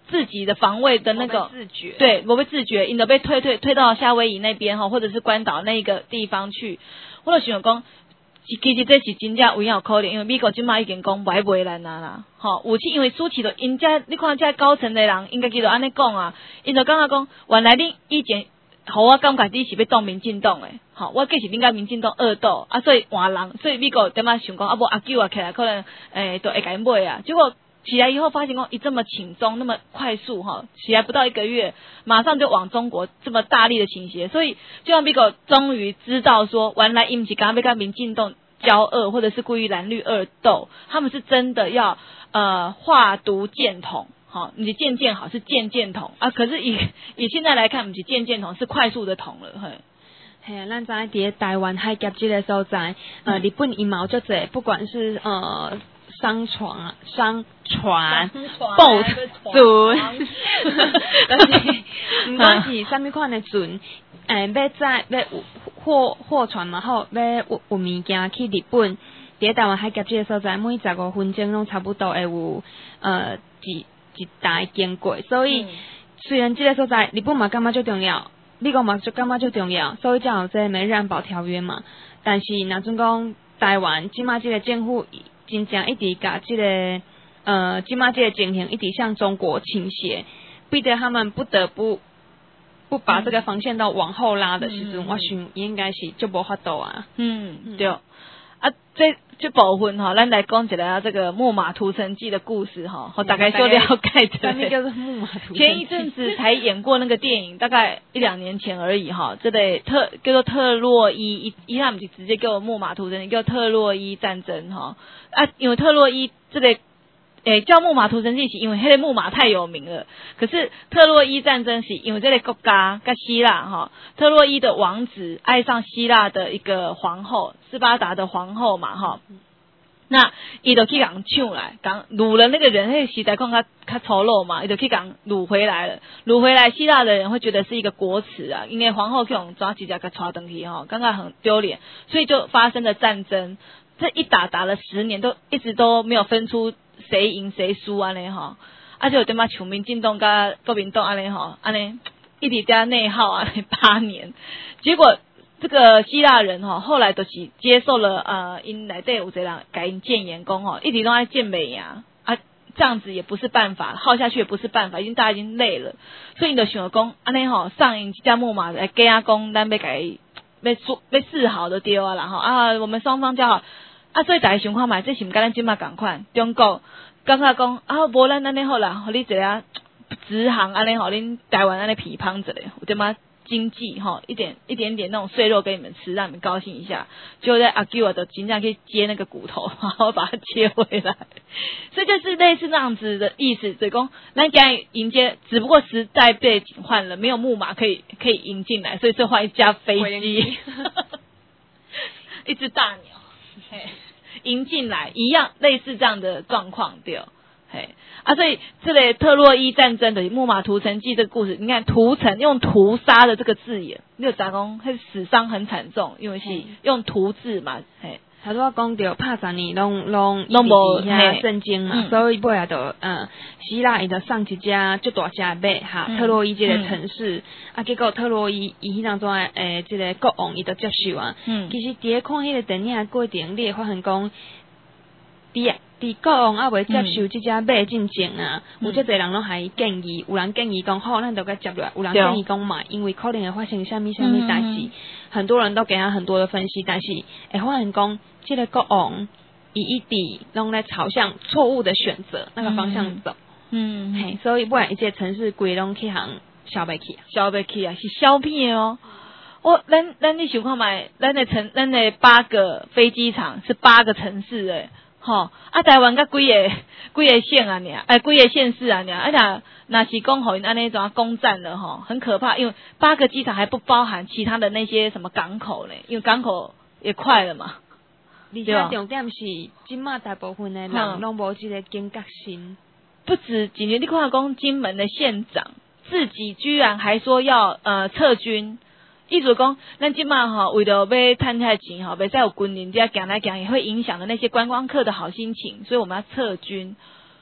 S4: 自己的防卫的那个
S5: 自觉，
S4: 对，不被自觉，因得被推推推到夏威夷那边哈，或者是关岛那个地方去。我就想讲，其实这是真正有影有可能，因为美国今嘛已经讲袂袂咱啊啦，吼，武器因为苏起的，因家你看这高层的人应该记得安尼讲啊，因就感觉讲，原来你以前。好，我感觉你是要当民进党诶，好，我计是应该民进党恶斗啊，所以换人，所以美国点仔想讲啊，无阿九啊起来可能诶都会甲伊买啊，结果起来以后发现讲，伊这么轻松，那么快速哈，起来不到一个月，马上就往中国这么大力的倾斜，所以就让美国终于知道说，原来伊毋是刚要跟民进党交恶，或者是故意蓝绿恶斗，他们是真的要呃化毒建统。好，你是渐渐好，是渐渐统啊。可是以以现在来看，不是渐渐统，是快速的统了，嘿。
S5: 嘿啊，咱知伫台湾海峡这个所在，呃，日本伊嘛有足侪，不管是呃商船啊、商船、boat 船，但是毋管是啥物款的船，诶、呃，要载要货货船嘛，好，要有有物件去日本，伫台湾海峡这个所在，每十五分钟拢差不多会有呃一。一大经过，所以、嗯、虽然这个所在日本嘛感觉最重要，美国嘛就感觉最重要，所以才有这美日安保条约嘛。但是若阵讲台湾即马这个政府真正一直甲这个呃即马这个情形一直向中国倾斜，逼得他们不得不不把这个防线都往后拉的时阵，嗯、我想应该是就无法度啊。
S4: 嗯，嗯对。啊，这这部分哈，咱来讲一下这个木马屠城记的故事哈，好大概说了解的。
S5: 什么叫做木马屠城记？
S4: 前一阵子才演过那个电影，大概一两年前而已哈。这类特叫做特洛伊，一一他们就直接叫木马屠城，叫特洛伊战争哈。啊，因为特洛伊这类。诶，叫木马屠城记是因为迄个木马太有名了。可是特洛伊战争是因为这个国家跟希腊哈，特洛伊的王子爱上希腊的一个皇后，斯巴达的皇后嘛哈。那伊就去港抢来，港掳了那个人，迄个时代讲较较丑陋嘛，伊就去港掳回来了。掳回来，希腊的人会觉得是一个国耻啊，因为皇后去用抓起来给抓登去哈，刚刚很丢脸，所以就发生了战争。这一打打了十年，都一直都没有分出谁赢谁输安尼哈，啊就点嘛像民进党甲国民党安尼哈，安尼一直在内耗安尼八年，结果这个希腊人哈后来就是接受了呃，因内底有这样改因谏言讲哈，一直都在谏美呀啊，这样子也不是办法，耗下去也不是办法，已经大家已经累了，所以你就想讲安尼哈上因这木马来跟他讲，咱要改要说要示好就对啊啦哈啊，我们双方交好。啊，所以大家想看嘛，这是毋甲咱即马共款，中国感觉讲啊，无咱安尼好啦，互你一个直航安尼，互恁台湾安尼批胖着咧，有点嘛经济吼，一点一点点那种碎肉给你们吃，让你们高兴一下。就在阿 Q 的真正去接那个骨头，然后把它接回来，所以就是类似那样子的意思。所以讲，咱现在迎接，只不过时代背景换了，没有木马可以可以迎进来，所以是换一架飞机，一只大鸟。嘿，迎进来一样类似这样的状况对，嘿啊，所以这类特洛伊战争的木马屠城记这个故事，你看屠城用屠杀的这个字眼，你有杂工，他死伤很惨重，因为是用屠字嘛，嘿。
S5: 他说讲到拍三年拢拢拢无遐震惊嘛，嗯、所以尾啊就嗯希腊伊就送一只足大只马哈、嗯、特洛伊这个城市、嗯、啊，结果特洛伊伊迄当中诶这个国王伊就接受啊，嗯、其实伫看迄个电影过程，你会发现讲，伫伫国王啊未接受这只马进前啊，嗯、有足侪人拢还建议，有人建议讲好，咱就该接落来，有人建议讲嘛，因为可能会发生啥物啥物代志，很多人都给他很多的分析，但是会发现讲。这个国王以一直拢在朝向错误的选择那个方向走，嗯，嘿，所以不然一些城市规拢去行消灭去，
S4: 消灭去啊，是消灭哦。我咱咱你想看买，咱的城，咱的八个飞机场是八个城市诶，吼啊，台湾甲几个几个县啊，尔，哎，几个县市啊，尔，啊那那是讲好因安尼种攻占了吼，很可怕，因为八个机场还不包含其他的那些什么港口嘞，因为港口也快了嘛。
S5: 而且重点是，今嘛大部分的人拢无这个警觉心。
S4: 不止几年，你看讲金门的县长自己居然还说要呃撤军，意思讲咱今嘛哈为了要赚遐钱哈，袂再有军人家行来行，也会影响了那些观光客的好心情，所以我们要撤军。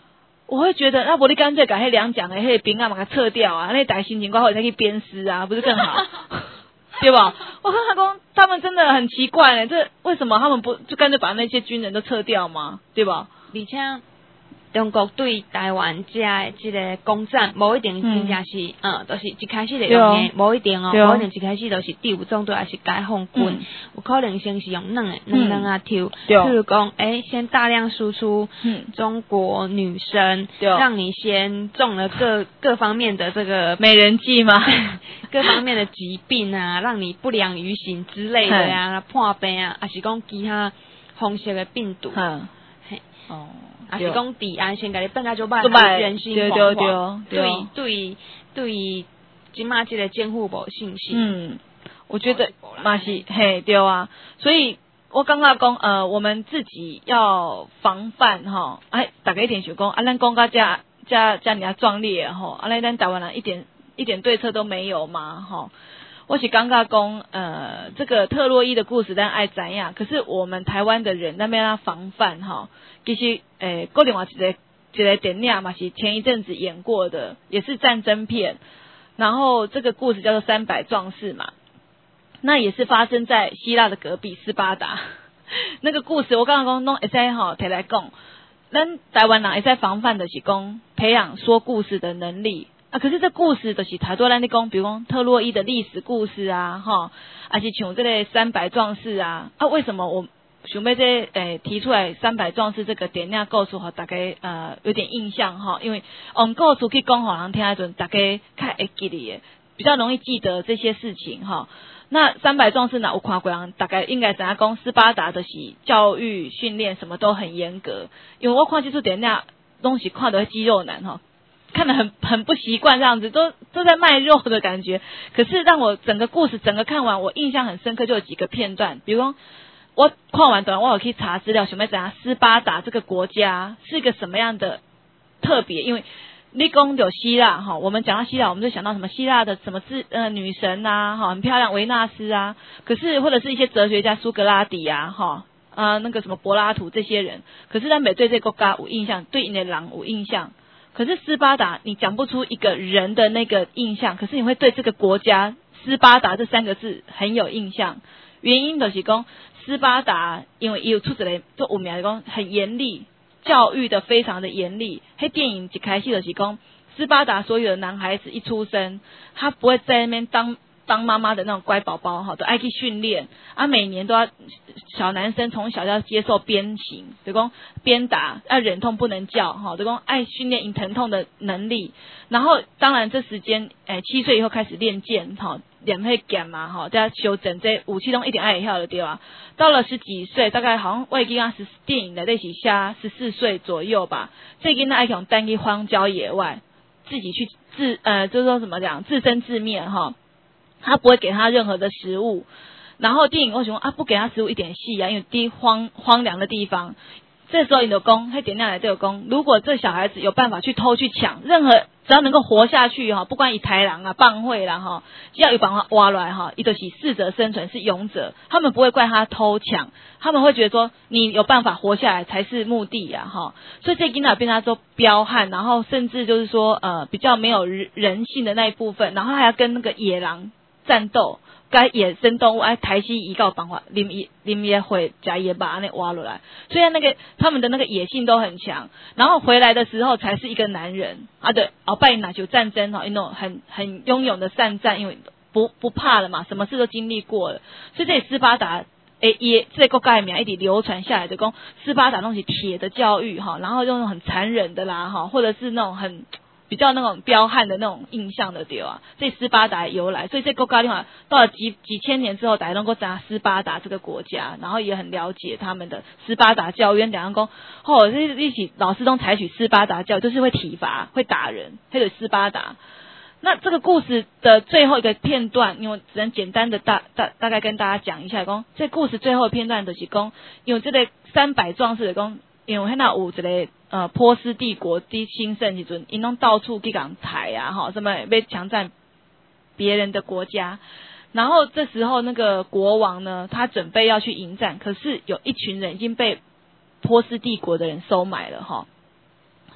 S4: 我会觉得，那我你干脆把那两奖的那兵啊把它撤掉啊，那台心情过后你再去鞭尸啊，不是更好？对吧？我看他讲，他们真的很奇怪呢，这为什么他们不就干脆把那些军人都撤掉吗？对吧？
S5: 而且中国对台湾这这个攻占，无一定真正是，嗯，嗯，都是一开始就用的，无一定哦，无一定一开始都是第五纵队还是解放军，嗯，有可能先是用两个两两啊抽，譬如讲，诶，先大量输出中国女生，让你先中了各各方面的这个
S4: 美人计吗？
S5: 各方面的疾病啊，让你不良于行之类的啊，破病啊，还是讲其他风邪的病毒，嗯，嘿，哦。还是讲抵安先给你本来就把人心惶惶，对对对，今嘛这个监护无信心。
S4: 嗯，我觉得嘛是嘿对啊，所以我刚刚讲呃，我们自己要防范哈，哎，大家一点想讲啊，咱讲到这这这么壮烈哈，啊，咱台湾人一点一点对策都没有嘛哈。我是刚刚讲，呃，这个特洛伊的故事，但爱怎样？可是我们台湾的人那边要防范哈。其实，诶，过另外一个一个电影嘛，是前一阵子演过的，也是战争片。然后这个故事叫做《三百壮士》嘛，那也是发生在希腊的隔壁斯巴达。那个故事我刚刚讲，弄会使吼提来讲，咱台湾人会使防范的是讲培养说故事的能力。啊，可是这故事就是太多咱咧讲，比如讲特洛伊的历史故事啊，哈，还是像这个三百壮士啊，啊，为什么我想要这诶提出来三百壮士这个电影故事哈，大家呃有点印象哈，因为用故事去讲，好像听一阵大家较会记哩，比较容易记得这些事情哈。那三百壮士呢，有看过人大概应该知影讲，斯巴达的是教育训练什么都很严格，因为我看这出电影东西看到肌肉男哈。看得很很不习惯，这样子都都在卖肉的感觉。可是让我整个故事整个看完，我印象很深刻，就有几个片段，比如说我看完短，我有去查资料，想要怎样斯巴达这个国家是一个什么样的特别，因为你讲有希腊哈，我们讲到希腊，我们就想到什么希腊的什么自呃女神啊，哈，很漂亮维纳斯啊，可是或者是一些哲学家苏格拉底啊，哈。呃，那个什么柏拉图这些人，可是咱没对这个国家有印象，对你的人有印象。可是斯巴达，你讲不出一个人的那个印象，可是你会对这个国家斯巴达这三个字很有印象。原因就是讲斯巴达，因为也有出自来做有名的讲很严厉，教育的非常的严厉。黑电影一开始就是讲斯巴达所有的男孩子一出生，他不会在那边当。当妈妈的那种乖宝宝哈，都爱去训练啊，每年都要小男生从小要接受鞭刑，就讲鞭打，要忍痛不能叫哈，就讲爱训练疼痛的能力。然后当然这时间，诶，七岁以后开始练剑哈，练会剑嘛哈，再修整这武器中一点爱也要的对吧？到了十几岁，大概好像我记得是电影的类型下十四岁左右吧，这个呢爱从单去荒郊野外，自己去自呃，就是说怎么讲，自生自灭哈。他不会给他任何的食物，然后电影为什么啊不给他食物一点戏啊？因为地荒荒凉的地方，这时候你的公他点亮来这个公，如果这小孩子有办法去偷去抢，任何只要能够活下去哈，不管以豺狼啊、棒会啦哈，只要有把他挖来哈，一个是适者生存是勇者，他们不会怪他偷抢，他们会觉得说你有办法活下来才是目的呀哈，所以这囡仔变他说彪悍，然后甚至就是说呃比较没有人性的那一部分，然后还要跟那个野狼。战斗，该野生动物爱台西移告办法，林野林野会加野把那挖落来，虽然那个他们的那个野性都很强，然后回来的时候才是一个男人，啊对，鳌拜拿就战争哈，那种很很英勇的善战，因为不不怕了嘛，什么事都经历过了，所以这里斯巴达诶也这个概念一直流传下来的，讲斯巴达东西铁的教育哈，然后用很残忍的啦哈，或者是那种很。比较那种彪悍的那种印象的对啊，这斯巴达由来，所以这国家的话，到了几几千年之后，大家能够知道斯巴达这个国家，然后也很了解他们的斯巴达教育。两公哦，这一起老师都采取斯巴达教育，就是会体罚、会打人，还有斯巴达。那这个故事的最后一个片段，因为只能简单的大大大概跟大家讲一下，讲这故事最后的片段就是讲，因为这个三百壮士的讲。因为那有一个呃波斯帝国的兴盛时阵，因拢到处去讲财啊，哈，什么要强占别人的国家。然后这时候那个国王呢，他准备要去迎战，可是有一群人已经被波斯帝国的人收买了哈。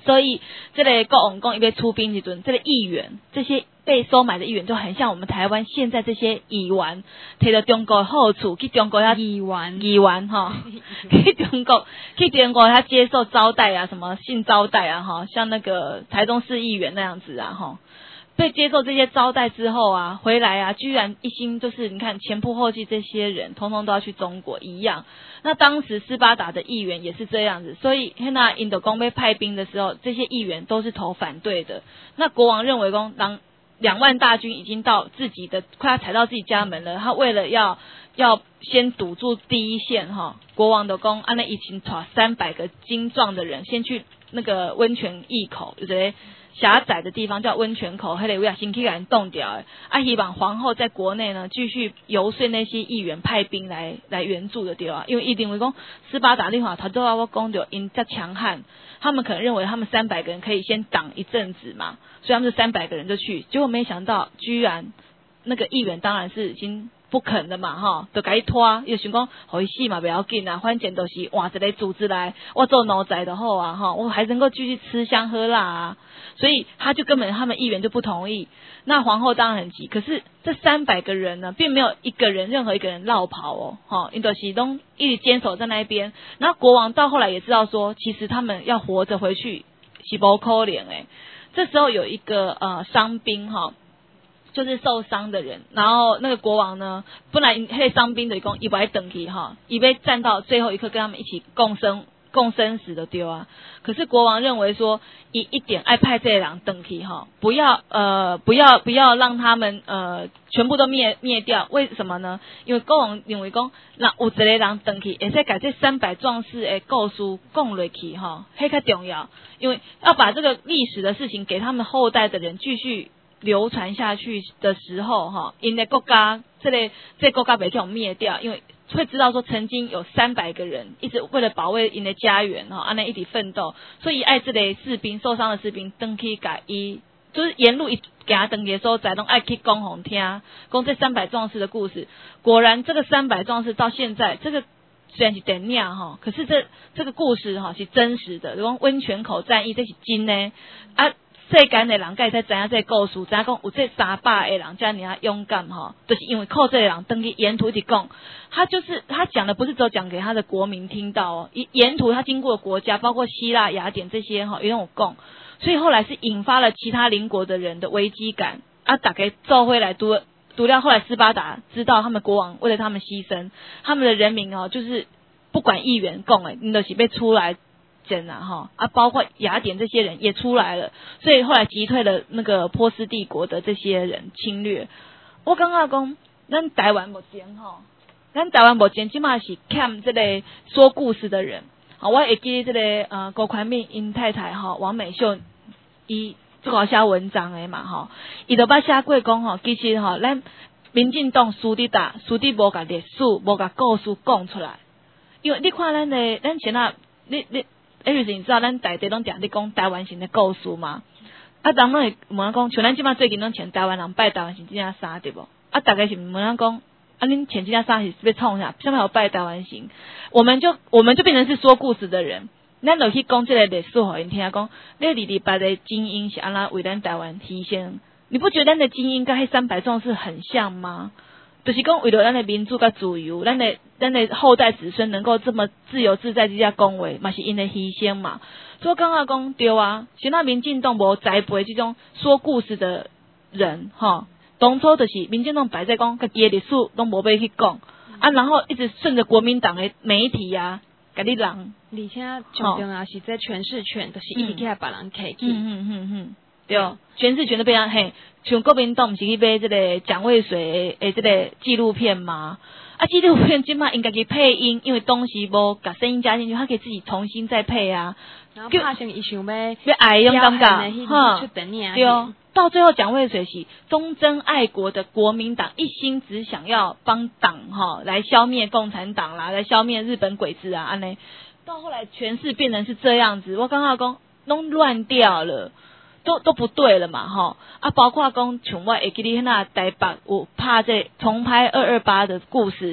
S4: 所以这个国王讲伊要出兵时阵，这个议员这些被收买的议员就很像我们台湾现在这些议员，摕到中国好处去中国要
S5: 议员
S4: 议员哈，去中国去中国他接受招待啊，什么性招待啊哈，像那个台中市议员那样子啊哈。被接受这些招待之后啊，回来啊，居然一心就是你看前仆后继，这些人通通都要去中国一样。那当时斯巴达的议员也是这样子，所以那印度公被派兵的时候，这些议员都是投反对的。那国王认为公当两万大军已经到自己的快要踩到自己家门了，他为了要要先堵住第一线哈，国王的公按那已经抓三百个精壮的人先去那个温泉驿口，对不对？狭窄的地方叫温泉口，迄个位啊，先去给人冻掉诶。啊，希望皇后在国内呢继续游说那些议员派兵来来援助的对啊，因为一定会讲斯巴达利话，他都要我讲到因较强悍，他们可能认为他们三百个人可以先挡一阵子嘛，所以他们这三百个人就去，结果没想到居然那个议员当然是已经不肯的嘛哈，就给伊拖，又想讲好伊死嘛不要紧啊，反正都是换一个组织来，我做奴才的好啊哈，我还能够继续吃香喝辣啊。所以他就根本他们议员就不同意，那皇后当然很急。可是这三百个人呢，并没有一个人任何一个人落跑哦，哈，印度西东一直坚守在那一边。然后国王到后来也知道说，其实他们要活着回去是不可怜诶。这时候有一个呃伤兵哈，就是受伤的人，然后那个国王呢，本来那伤兵的讲，伊不爱等去哈，伊要站到最后一刻跟他们一起共生。共生死的丢啊！可是国王认为说，一一点爱派这些人登去哈，不要呃不要不要让他们呃全部都灭灭掉。为什么呢？因为国王认为讲，那有一个人登去，会使把这三百壮士的故事讲落去哈，迄较重要。因为要把这个历史的事情给他们后代的人继续流传下去的时候哈，因的国家这类这国家袂叫灭掉，因为。会知道说曾经有三百个人一直为了保卫因的家园哈，安尼一直奋斗，所以爱这类士兵受伤的士兵登去改一，就是沿路一给他登去的时候，在拢爱去讲红听，讲这三百壮士的故事。果然这个三百壮士到现在，这个虽然是电影哈，可是这这个故事哈是真实的，讲温泉口战役这是真的啊。世间的人，才才知影这个故事，知影讲有这三百个人这样尔勇敢哈，就是因为靠这个人登去沿途一直讲，他就是他讲的不是只有讲给他的国民听到哦，沿途他经过的国家，包括希腊、雅典这些哈，也有讲，所以后来是引发了其他邻国的人的危机感啊，大概召回来读读了，后来斯巴达知道他们国王为了他们牺牲，他们的人民哦，就是不管议员讲诶，你都是被出来。啊哈啊，包括雅典这些人也出来了，所以后来击退了那个波斯帝国的这些人侵略。我感觉讲，咱台湾目前哈，咱台湾目前起码是欠这个说故事的人。好，我会记这个呃郭宽敏因太太哈王美秀，伊做过写文章的嘛哈，伊就捌写过讲哈，其实哈咱民进党输伫打，输伫无甲历史、无甲故事讲出来，因为你看咱的咱现在你你。哎，就是你知道咱大地拢定咧讲台湾型的故事吗？啊，人拢会问讲，像咱即马最近拢请台湾人拜台湾型这件衫对无？啊，大概是问咱讲，啊，恁请这件衫是要创啥？下面有拜台湾型，我们就我们就变成是说故事的人，咱就去讲这个历史，互因听讲，那二二八的精英是安那为咱台湾牺牲，你不觉得咱的精英跟迄三百壮士很像吗？就是讲为了咱的民主甲自由，咱的咱的后代子孙能够这么自由自在之下讲话，嘛是因的牺牲嘛。所以我刚刚讲对啊，现在民进党无栽培这种说故事的人哈，当初就是民进党摆在讲家己的历史拢无要去讲啊，然后一直顺着国民党的媒体啊，甲你人，
S5: 而且最重要是这诠释权都是一直去把人客气。
S4: 嗯嗯嗯嗯，对，诠释权都被人嘿。像国民党不是去买这个蒋渭水的这个纪录片吗？啊，纪录片今嘛应该去配音，因为当时无把声音加进去，他可以自己重新再配啊。
S5: 然后怕像伊想要
S4: 要爱用感觉，
S5: 哈，
S4: 对哦。到最后蒋渭水是忠贞爱国的国民党，一心只想要帮党哈来消灭共产党啦，来消灭日本鬼子啊，安尼。到后来诠释变成是这样子，我刚刚讲弄乱掉了。都都不对了嘛，哈啊，包括讲像我会记得那台北有拍这重拍二二八的故事，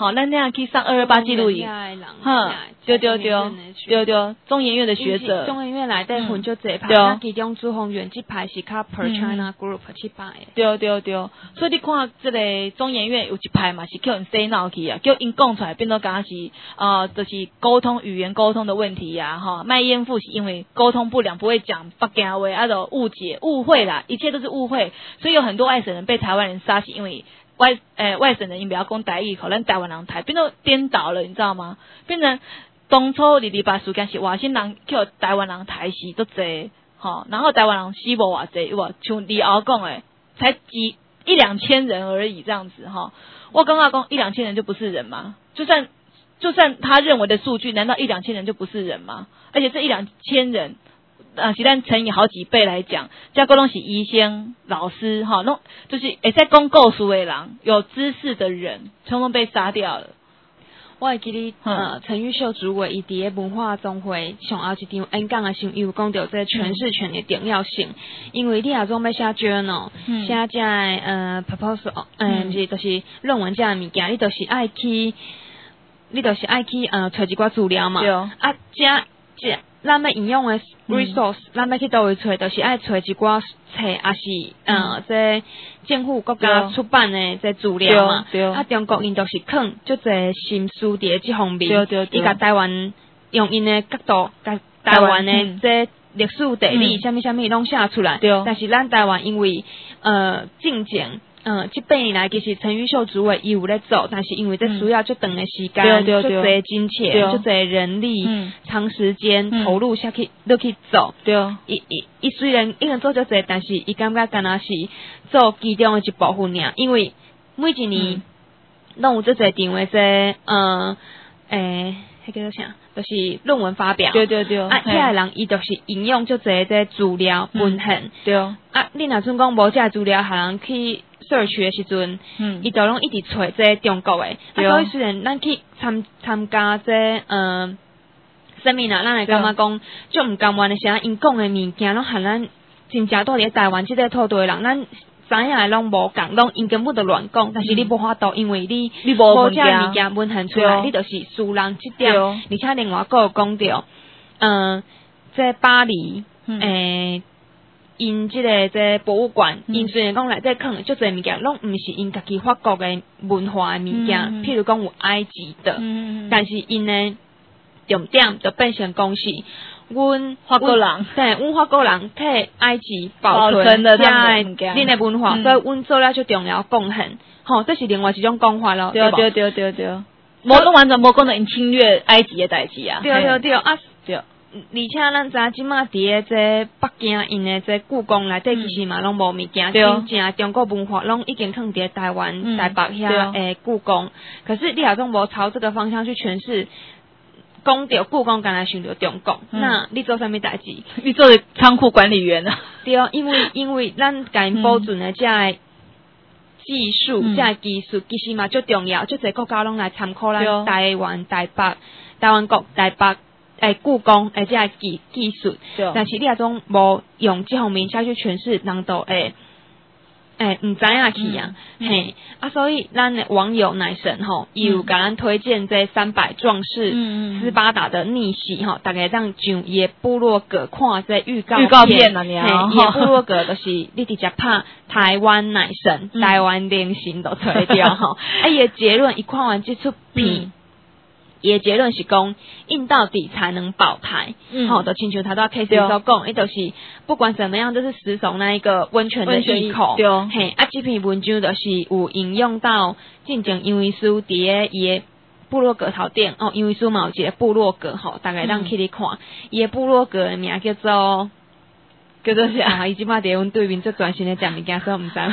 S4: 好，咱那样去上二二八记录营，哼，对对对，对对，中研院的学者，
S5: 中研院来底分就这派，
S4: 那
S5: 其中朱宏远这派是较 Per China Group 去派的，
S4: 对对对，所以你看这个中研院有一派嘛是叫因洗脑去啊，叫因讲出来变做敢是呃，就是沟通语言沟通的问题呀，哈，卖烟妇是因为沟通不良，不会讲北京话，啊，就误解误会啦，一切都是误会，所以有很多外省人被台湾人杀，是因为。外诶、呃、外省人因不要讲台语，可能台湾人台变成颠倒了，你知道吗？变成当初二二八事件是外省人叫台湾人台死都济，吼，然后台湾人死无偌济，有无？像李敖讲诶，才几一两千人而已，这样子哈。我刚刚讲一两千人就不是人吗？就算就算他认为的数据，难道一两千人就不是人吗？而且这一两千人。啊，是咱乘以好几倍来讲，加个东西医生、老师哈，那就是会在讲故事的人，有知识的人，统统被杀掉了。
S5: 我会记得，呃，陈玉秀主委伊伫个文化总会上后一场演讲的时候，伊有讲到这诠释权的重要性，因为你若总要写 journal， 写这呃 proposal， 嗯，是就是论文这物件，你都是爱去，你都是爱去呃找一寡资料嘛，啊，这这。咱要引用的 resource，咱、嗯、要去倒位找，就是爱找一寡册，也是呃，这政府国家出版的这资料嘛。啊，中国因就是坑，就这心思伫这方面，伊甲台湾用因的角度，甲台湾的这历史地理，啥物啥物拢写出来。但是咱台湾因为呃进前。嗯，这八年来其实陈玉秀主委伊有咧做，但是因为这需要足长的时间，足侪金钱，足侪人力，嗯、长时间投入下去都去做。对，伊伊伊虽然已经做足侪，但是伊感觉敢若是做其中的一部分尔，因为每一年拢有足侪场的这呃诶，迄叫做啥？就是论文发表。对对对。啊，遐个人伊就是引用足侪这资料文献。对。啊，你若阵讲无这资料，下人去。search 的时阵，嗯，伊就拢一直找这中国的，啊，所以虽然咱去参参加这呃 seminar， 咱会感觉讲，就毋甘愿的是啊，因讲的物件拢和咱真正到伫台湾即个土地的人，咱知影的拢无共，拢因根本就乱讲，但是你无法度，因为你你无这物件文献出来，你就是输人即点，而且另外佫有讲到，嗯，这巴黎，诶。因即个这博物馆，因虽然讲内底藏足侪物件，拢毋是因家己法国的文化的物件，嗯、譬如讲有埃及的，嗯、但是因呢重点就变成讲是，阮
S4: 法国人，
S5: 对，阮法国人替埃及保存了遐恁的文化，嗯、所以阮做了最重要贡献，吼，这是另外一种讲法咯，
S4: 对对对对对，无拢完全无讲到因侵略埃及的代志啊，
S5: 对对对啊，对。而且咱知即马伫个这北京因的这故宫内底其实嘛拢无物件，真正中国文化拢已经藏伫台湾、嗯、台北遐诶故宫。可是你若总无朝这个方向去诠释，讲到故宫，敢若想到中国，嗯、那你做啥物代志？
S4: 你做仓库管理员啊？
S5: 对，因为因为咱甲因保存的这个技术、嗯、这个技术其实嘛最重要，就侪国家拢来参考咱台湾、台北、台湾国、台北。诶，故宫诶，这个技技术，但是你若种无用这方面下去诠释，人都会诶毋知影去啊，嗯、嘿啊，所以咱的网友乃神吼，伊有甲咱推荐这三百壮士斯巴达的逆袭吼，大概当上伊的部落格看这预告
S4: 预告片啊，你
S5: 啊，伊的部落格就是你直接拍台湾乃神、嗯、台湾连心都推掉吼，啊，伊的结论一看完这出片。嗯伊的结论是讲，硬到底才能保台。嗯，好、哦，就亲像他都 case 所讲，伊就是不管怎么样，都是死守那一个温泉的入口。对，嘿，啊，这篇文章就是有引用到进前因为书伫个伊的部落格头顶哦，因为书嘛有一个部落格吼，大概咱去哩看，伊的、嗯、部落格的名叫做叫做啥？伊即马伫阮对面最专心的讲物件，所以毋知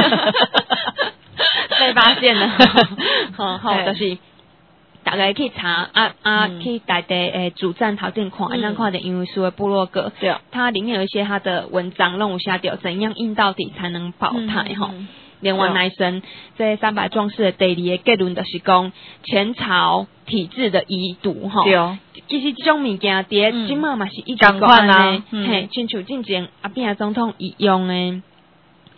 S5: 被发现了。好好，就是。大家去查啊啊，嗯、去台地诶主站头顶看，咱、嗯、看着因为书的部落格，对，它里面有一些他的文章，让我写掉怎样硬到底才能保台吼。嗯、另外来生这三百壮士的第二个结论就是讲前朝体制的遗毒吼。对哦，其实这种物件伫即马嘛是一直讲呢，嘿，亲像进前阿扁总统伊用诶。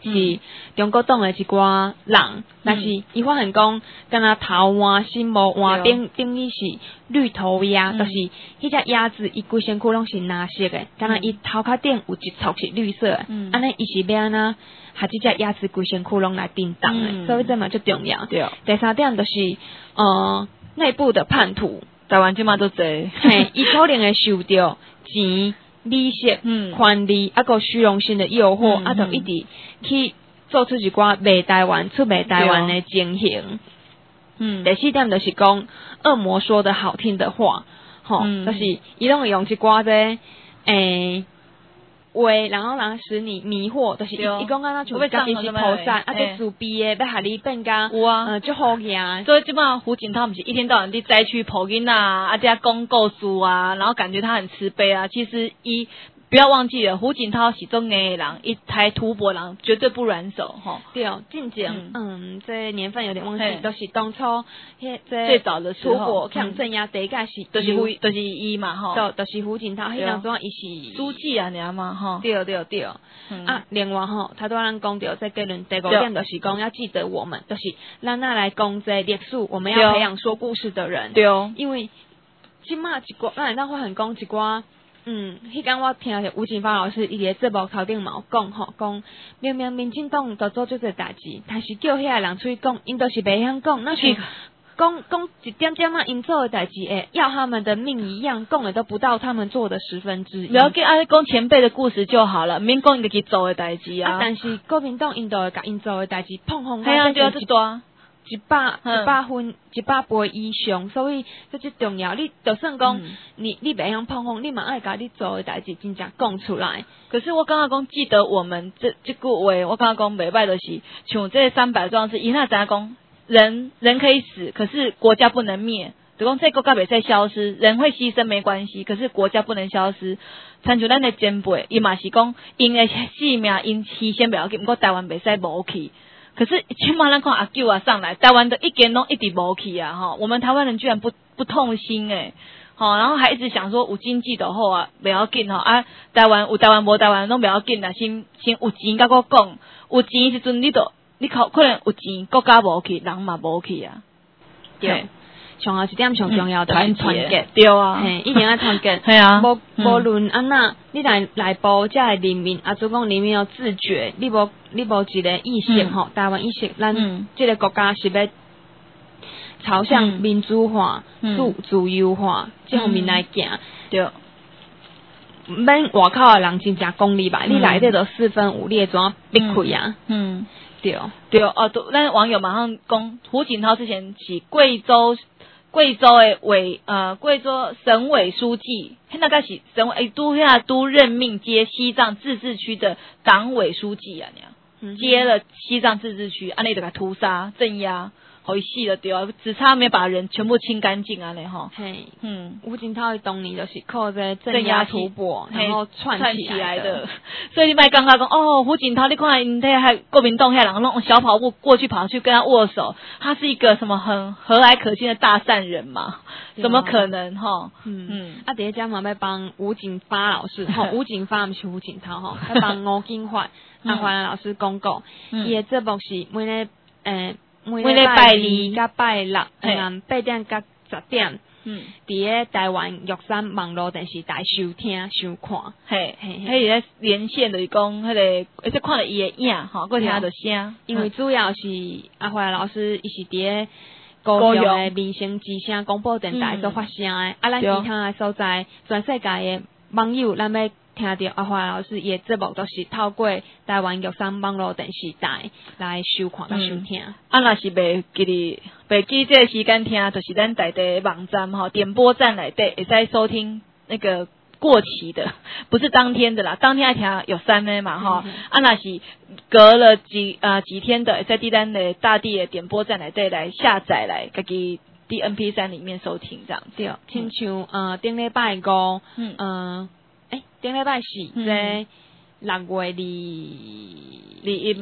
S5: 是中国党的一寡人，但是伊发现讲，敢若头换心无换，等等于是绿头鸭，就是迄只鸭子伊规身躯拢是蓝色的，敢若伊头壳顶有一撮是绿色的，安尼伊是要安怎？下即只鸭子规身躯拢来叮当的，所以这嘛最重要。对，第三点就是呃内部的叛徒，
S4: 台湾即马都侪，
S5: 嘿，伊可能会受到钱。利息、嗯、权利，啊个虚荣心的诱惑，嗯、啊，就一直去做出一寡卖台湾、出卖台湾的情形。嗯，第四点就是讲，恶魔说的好听的话，吼、嗯，就是伊拢会用一寡这诶话，然后然后使你迷惑，就是伊讲敢若像家己是菩萨，啊，这自闭的要互你变甲，有啊，呃，就好个。
S4: 所以即马胡锦涛不是一天到晚伫灾区抱囡仔啊，啊，这讲故事啊，然后感觉他很慈悲啊，其实伊。不要忘记了，胡锦涛是中年的人，一台土博人绝对不软手吼。
S5: 对哦，进前嗯，嗯，这年份有点忘记，都是当初迄这
S4: 最早的时候，
S5: 土博强镇压第一届是，
S4: 就是胡，就是伊嘛吼，
S5: 就就是胡锦涛，迄当中伊是
S4: 书记啊，尔嘛吼。
S5: 对对对，嗯、啊，另外吼，他都咱讲到这结论第五点就是讲要记得我们，就是咱那来讲这历史，我们要培养说故事的人。
S4: 对哦，
S5: 因为即马一寡，咱咱会很讲一寡。嗯，迄天我听着吴景发老师伊个节目头顶嘛有讲吼，讲明明民进党都做这个代志，但是叫遐人出去讲，因都是袂晓讲，那是讲讲一点点嘛，因做的代志诶，要他们的命一样，讲的都不到他们做的十分之一。
S4: 不要给阿讲前辈的故事就好了，免讲伊自己做的代志啊。
S5: 啊，但是国民党因都会甲因做的代志碰碰，
S4: 系啊，就要这多。
S5: 一百一百分一百倍以上，所以这最重要。你就算讲、嗯、你你袂晓碰碰，你嘛爱甲你做的代志真正讲出来。
S4: 可是我刚刚讲记得我们这这句话，我刚刚讲袂歹就是像这三百壮士，伊那怎样讲？人人可以死，可是国家不能灭。就讲这国家袂使消失，人会牺牲没关系，可是国家不能消失。参像咱的前辈，伊嘛是讲因的性命因牺牲袂要紧，不过台湾袂使无去。可是，起码咱看阿舅啊上来，台湾的一点都一直无去啊哈！我们台湾人居然不不痛心诶，好，然后还一直想说有经济的好啊，不要紧哈啊！台湾有台湾无台湾拢不要紧啦，先先有钱甲我讲，有钱时阵你都你可可能有钱，国家无去，人嘛无去啊，
S5: 对。上后一点上重要的是团结，
S4: 对啊，
S5: 嘿，一定要团结，
S4: 系啊，
S5: 无无论安那，你来来报这的人民，啊，就讲人民要自觉，你无你无一个意识吼，台湾意识，咱这个国家是要朝向民主化、自自由化这方面来行，
S4: 对。
S5: 免外口的人真正讲你吧，你内底都四分五裂，怎样逼开啊？
S4: 嗯，
S5: 对
S4: 对哦，咱网友马上讲胡锦涛之前是贵州。贵州的委呃贵州省委书记，那个是省委都下都任命接西藏自治区的党委书记啊，嗯、接了西藏自治区，安尼就给屠杀镇压，好细了对啊，只差没把人全部清干净啊嘞哈。
S5: 嘿，嗯，吴锦涛的当年就是靠在镇压吐蕃，然后串起来的。
S4: 所以你卖刚刚讲哦，胡锦涛你看你那还国民党下人弄小跑步过去跑去跟他握手，他是一个什么很和蔼可亲的大善人嘛？怎么可能哈？
S5: 嗯嗯，啊，第一家嘛要帮吴锦发老师，哈，吴锦发不是胡锦涛哈，要帮吴金发阿华兰老师公告，伊的节目是每日诶。每礼拜二甲拜六，嗯，八点甲十点，嗯，伫个台湾玉山网络电视台收听收看，
S4: 嘿，嘿，迄个连线就是讲，迄个而且看了伊的影，吼，佮听到声，
S5: 因为主要是阿华老师，伊是伫个高雄的民生之声广播电台所发声的，啊，咱其他的所在，全世界的网友，咱要听到阿华老师伊的节目，都是透过台湾玉山网络电视台来收看甲收听。
S4: 啊，若是袂记哩，袂记这个时间听，就是咱在地网站吼点播站内底会使收听那个过期的，不是当天的啦，当天听有三呢嘛哈。嗯、啊，若是隔了几呃几天的，在地咱的大地的点播站内底来下载来，家己伫 M P 三 里面收听这样。
S5: 对，亲像呃顶礼拜五，嗯。呃诶，顶礼拜四，即六月二二
S4: 一吗？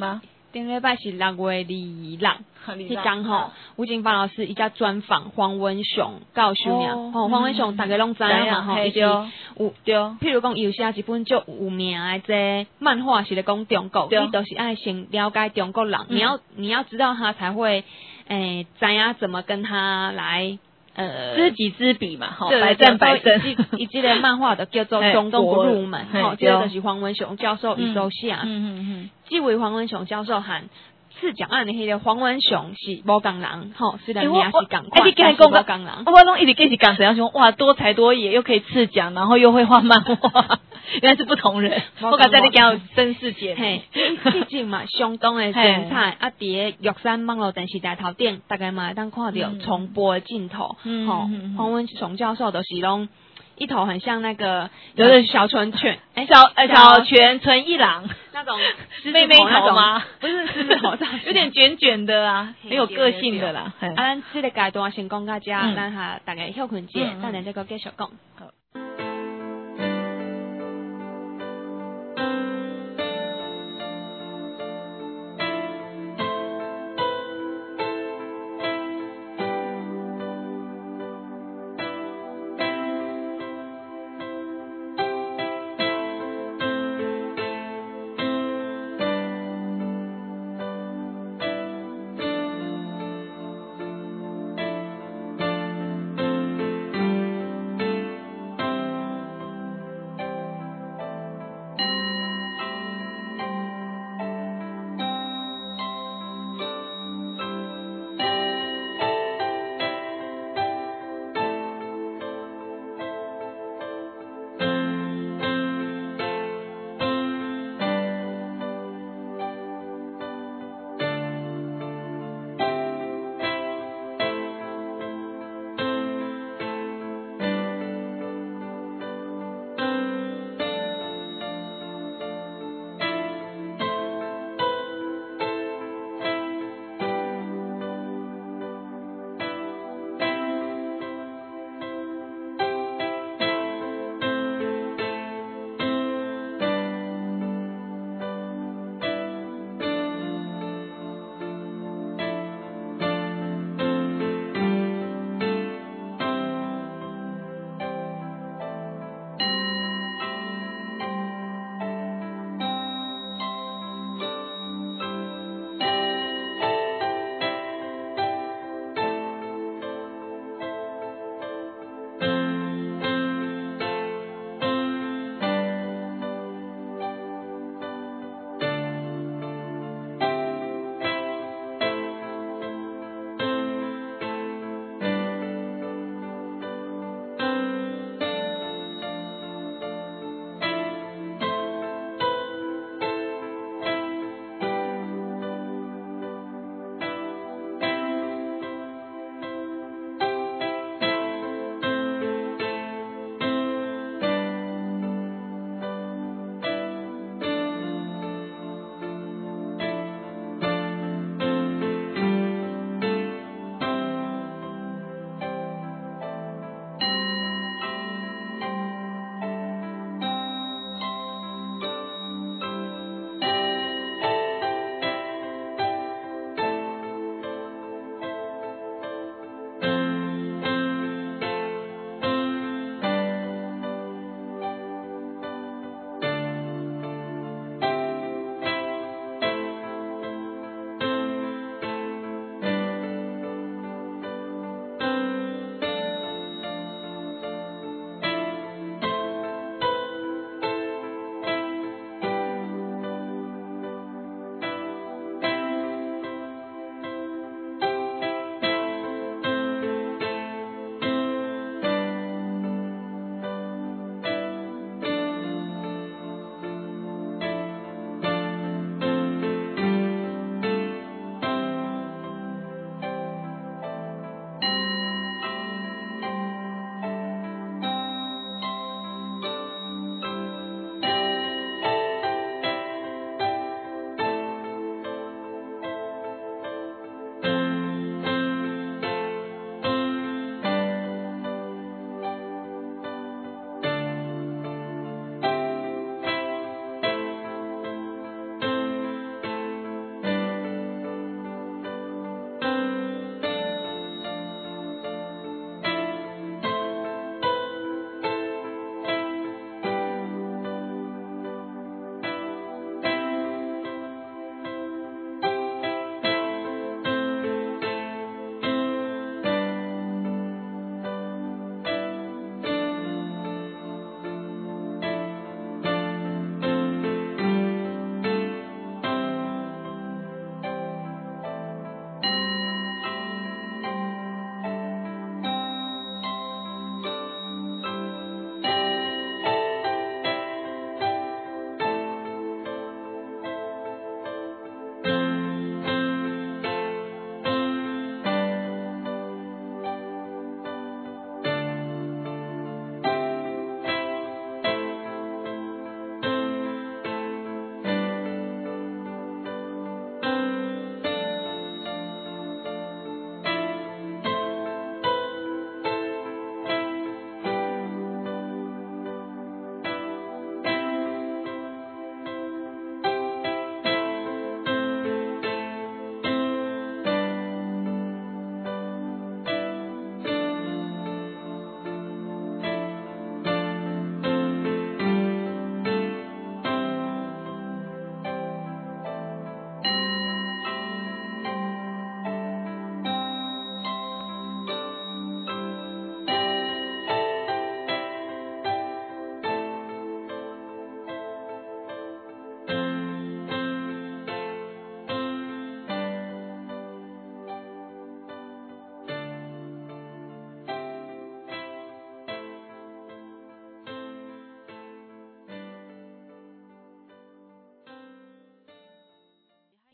S5: 顶礼拜是六月二六，迄天吼，吴景芳老师伊才专访黄文雄教授尔。吼，黄文雄大家拢知影嘛吼，伊就有对，譬如讲伊有写一本足有名诶这漫画是咧讲中国，你都是爱先了解中国人，你要你要知道他才会诶知影怎么跟他来。呃，
S4: 知己知彼嘛，吼，百战百胜。
S5: 伊即个漫画就叫做《中国入门》，吼，这个就是黄文雄教授伊所写。嗯嗯嗯。这位黄文雄教授和刺蒋案的迄个黄文雄是无共人，吼，虽然名是共款，但是无共人。
S4: 我拢一直跟是讲怎样说，哇，多才多艺，又可以刺蒋，然后又会画漫画，原来是不同人。我刚才你讲真世界，
S5: 嘿，毕竟嘛，相当的精彩。啊，伫个玉山网络电视台头顶，大概嘛会当看到重播的镜头。吼，黄文雄教授都是拢一头很像那个有的小纯犬，
S4: 哎，小呃小泉纯一郎
S5: 那种
S4: 妹妹头吗？
S5: 不是狮子头上，
S4: 有点卷卷的啊，很有个性的啦。
S5: 啊，咱这个阶段先讲到这，咱下大家休困者，等下再个继续讲。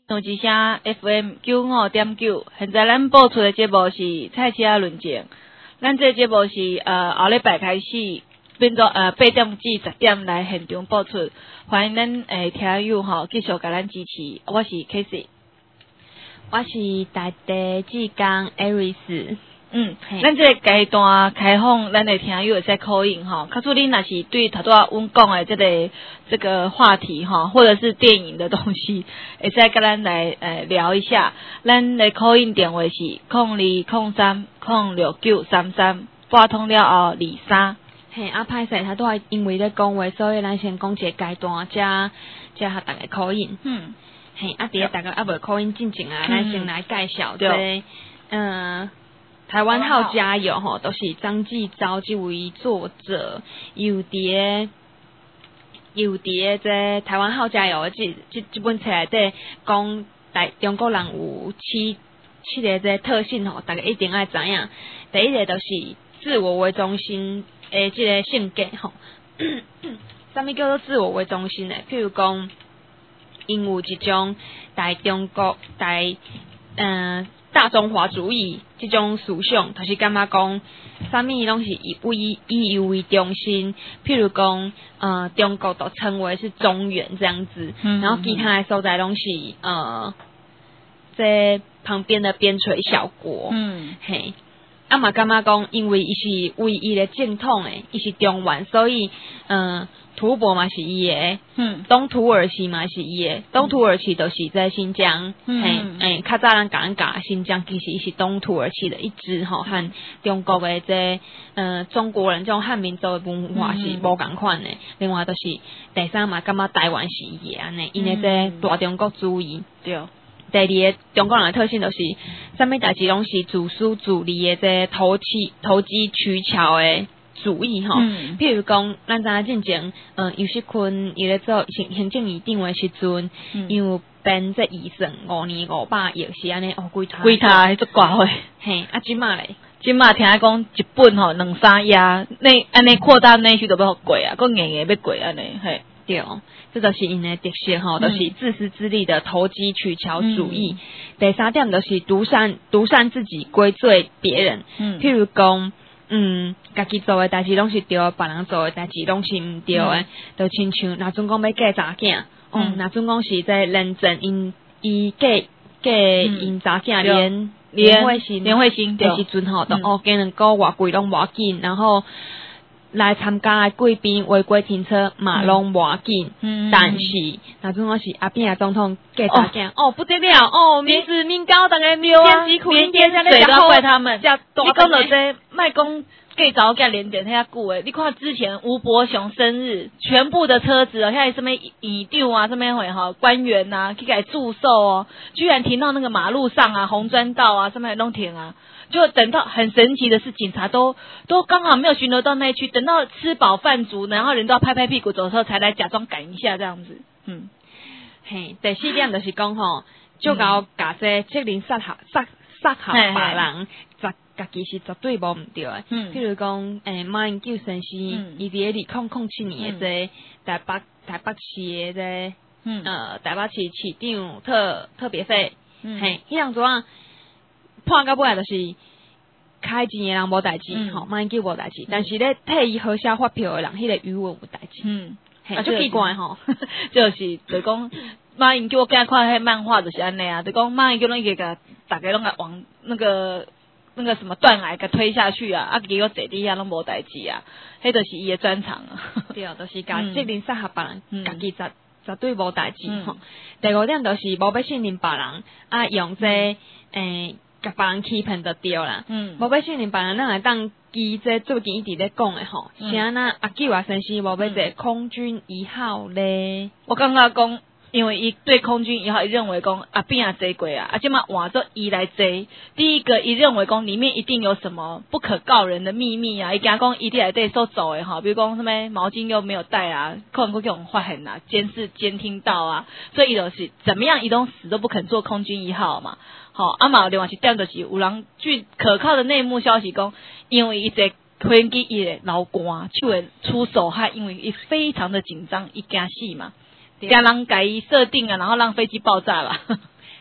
S4: 有一声 F M 九五点九，现在咱播出的节目是菜市仔论剑，咱这节目是呃后礼拜开始变做呃八点至十点来现场播出，欢迎咱诶听友吼继续甲咱支持，我是 Casey，
S5: 我是大地志刚 Aris。
S4: 嗯，咱这个阶段开放，咱的听友会使 call in 哈。假如你若是对头拄仔阮讲的这个这个话题哈，或者是电影的东西，会使跟咱来呃聊一下。咱的 call in 电话是零二零三零六九三三，拨通了后二三。
S5: 嘿，啊歹势，他拄仔因为咧讲话，所以咱先讲一个阶段，才才互大家 call in。嗯，嘿，啊伫大家还未 call in进前啊，咱先来介绍这个嗯。台湾号加油吼，都是张继昭这位作者，有伫有伫这台湾号加油的这这这本册内底讲，台中国人有七七个这特性吼，大家一定爱知影。第一个就是自我为中心的这个性格吼，啥物叫做自我为中心的？譬如讲，因有一种大中国大嗯。大中华主义这种思想，就是感觉讲，啥物拢是以以以以为中心。譬如讲，呃，中国都称为是中原这样子，嗯、然后其他的所在拢是呃，在旁边的边陲小国。嗯，嘿，啊嘛感觉讲，因为伊是唯一的正统诶，伊是中原，所以嗯。呃吐蕃嘛是伊个，嗯，东土耳其嘛是伊个，东土耳其就是在新疆，嗯，嘿，诶，较早咱讲讲新疆其实伊是东土耳其的一支吼，和中国的这呃中国人这种汉民族的文化是无共款的。另外就是第三嘛，感觉台湾是伊个安尼，因为这大中国主义。对。第二个中国人的特性就是，啥物代志拢是自私自利的，这投机投机取巧的。主义吼，嗯、譬如讲，咱知影进前，嗯，尤锡坤伊咧做行行政院长的时阵，嗯、因为编这预算五年五百亿是安尼，哦，规他
S4: 规他足寡货，
S5: 嘿，啊，即马咧，
S4: 即马听讲一本吼两三页，那安尼扩大内需都要贵啊，个硬硬要贵安尼，嘿，
S5: 对，这就是因的特色吼，都、就是自私自利的投机取巧主义。嗯、第三点就是独善独善自己，归罪别人，嗯、譬如讲。嗯，家己做诶代志拢是对，别人做诶代志拢是毋对诶，就、嗯、亲像若准讲要嫁查囝，哦，若准讲是在认真因伊嫁嫁因查囝连连会心
S4: 连会心
S5: 的时阵吼，都哦，今两个偌贵拢无要紧，然后来参加诶贵宾违规停车嘛拢无要紧，嗯、但是若准讲是阿扁总统嫁查囝，哦不得了，哦民脂民膏大家溜啊，连
S4: 水都要怪他们，你讲到这卖公。计早计连点遐久诶，你看之前吴伯雄生日，全部的车子哦，像什么议长啊，什么会哈官员呐、啊，去给祝寿哦，居然停到那个马路上啊，红砖道啊，上面都停啊。就等到很神奇的是，警察都都刚好没有巡逻到那一区，等到吃饱饭足，然后人都要拍拍屁股走的时候，才来假装赶一下这样子。嗯，
S5: 嘿，第四点就是讲吼，就搞假设欺凌杀下杀杀下别人。家己是绝对无毋对诶，嗯、譬如讲，诶、欸，马英九先生，伊伫咧二零零七年诶，这台北台北市诶，这嗯、呃台北市市长特特别费，嗯、嘿，迄样子啊，判到尾来就是开钱诶人无代志，吼、嗯，马英九无代志，嗯、但是咧替伊核销发票诶人，迄、那个余文有代志，嗯，嘿，啊，就奇怪吼，
S4: 就是就讲马英九我今日看迄漫画就是安尼啊，就讲马英九拢一个甲大家拢甲往那个。那个什么断崖给推下去啊，啊，结果坐底下拢无代志啊，迄就是伊的专长啊。
S5: 对，就是甲责任杀下别人，家己绝绝对无代志吼。第五点就是无要信任别人，啊，用这诶，甲别人欺骗就对啦。嗯，无要信任别人，咱来当记这最近一直咧讲诶吼，像那阿九啊先生无要坐空军一号咧，
S4: 我刚刚讲。因为伊对空军一号，伊认为讲啊边啊坐过啊，啊即嘛换做伊来坐。第一个，伊认为讲里面一定有什么不可告人的秘密啊，伊惊讲伊伫内底所做诶吼，比如讲什么毛巾又没有带啊，可能会用发现啊，监视监听到啊，所以伊就是怎么样，伊都死都不肯做空军一号嘛。好，啊嘛另外一点就是有人据可靠的内幕消息讲，因为伊坐飞机伊会流汗，就会出手害，因为伊非常的紧张，伊惊死嘛。让人改设定啊，然后让飞机爆炸了。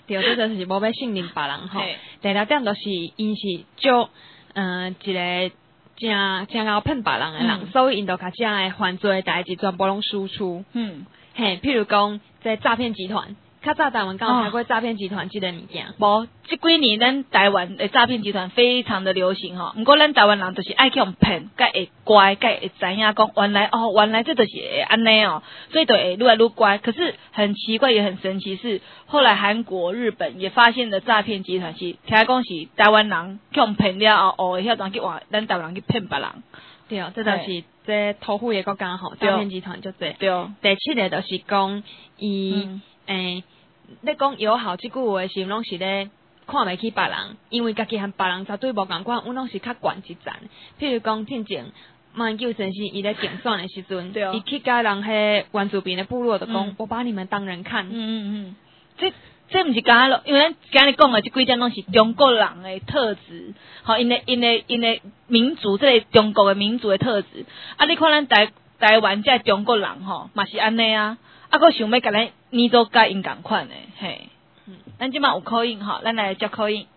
S5: 对，这就是无要信任别人吼。第二点就是因是就嗯一个正正够骗别人的人，嗯、所以因就甲这样的犯罪代志全部拢输出。嗯，嘿，譬如讲这诈骗集团。较早台湾敢有听过诈骗集团这个物件？
S4: 无，这几年咱台湾的诈骗集团非常的流行吼。不过咱台湾人就是爱去用骗，才会乖，才会知影讲原来哦，原来这就是会安尼哦，所以就会愈来愈乖。可是很奇怪也很神奇是，后来韩国、日本也发现了诈骗集团是，听讲是台湾人去用骗了后，哦，遐当去换咱台湾人去骗别人。
S5: 对，这就是这偷富的国家吼，诈骗集团就这。
S4: 对。
S5: 第七个就是讲伊。嗯诶，你讲友好即句话是拢是咧看袂起别人，因为家己和别人绝对无共款，阮拢是较悬一层。譬如讲，进前马英九先生伊咧竞选的时阵，伊去甲人迄原住民的部落就讲、嗯，我把你们当人看。嗯嗯嗯，
S4: 这这毋是讲咯，因为咱今日讲的即几点拢是中国人的特质，吼，因的因的因的民族，这个中国的民族的特质。啊，你看咱台台湾这中国人吼，嘛是安尼啊。啊，佫想要甲咱捏做甲因共款诶，嘿，嗯，咱即摆有口音吼，咱来接口音。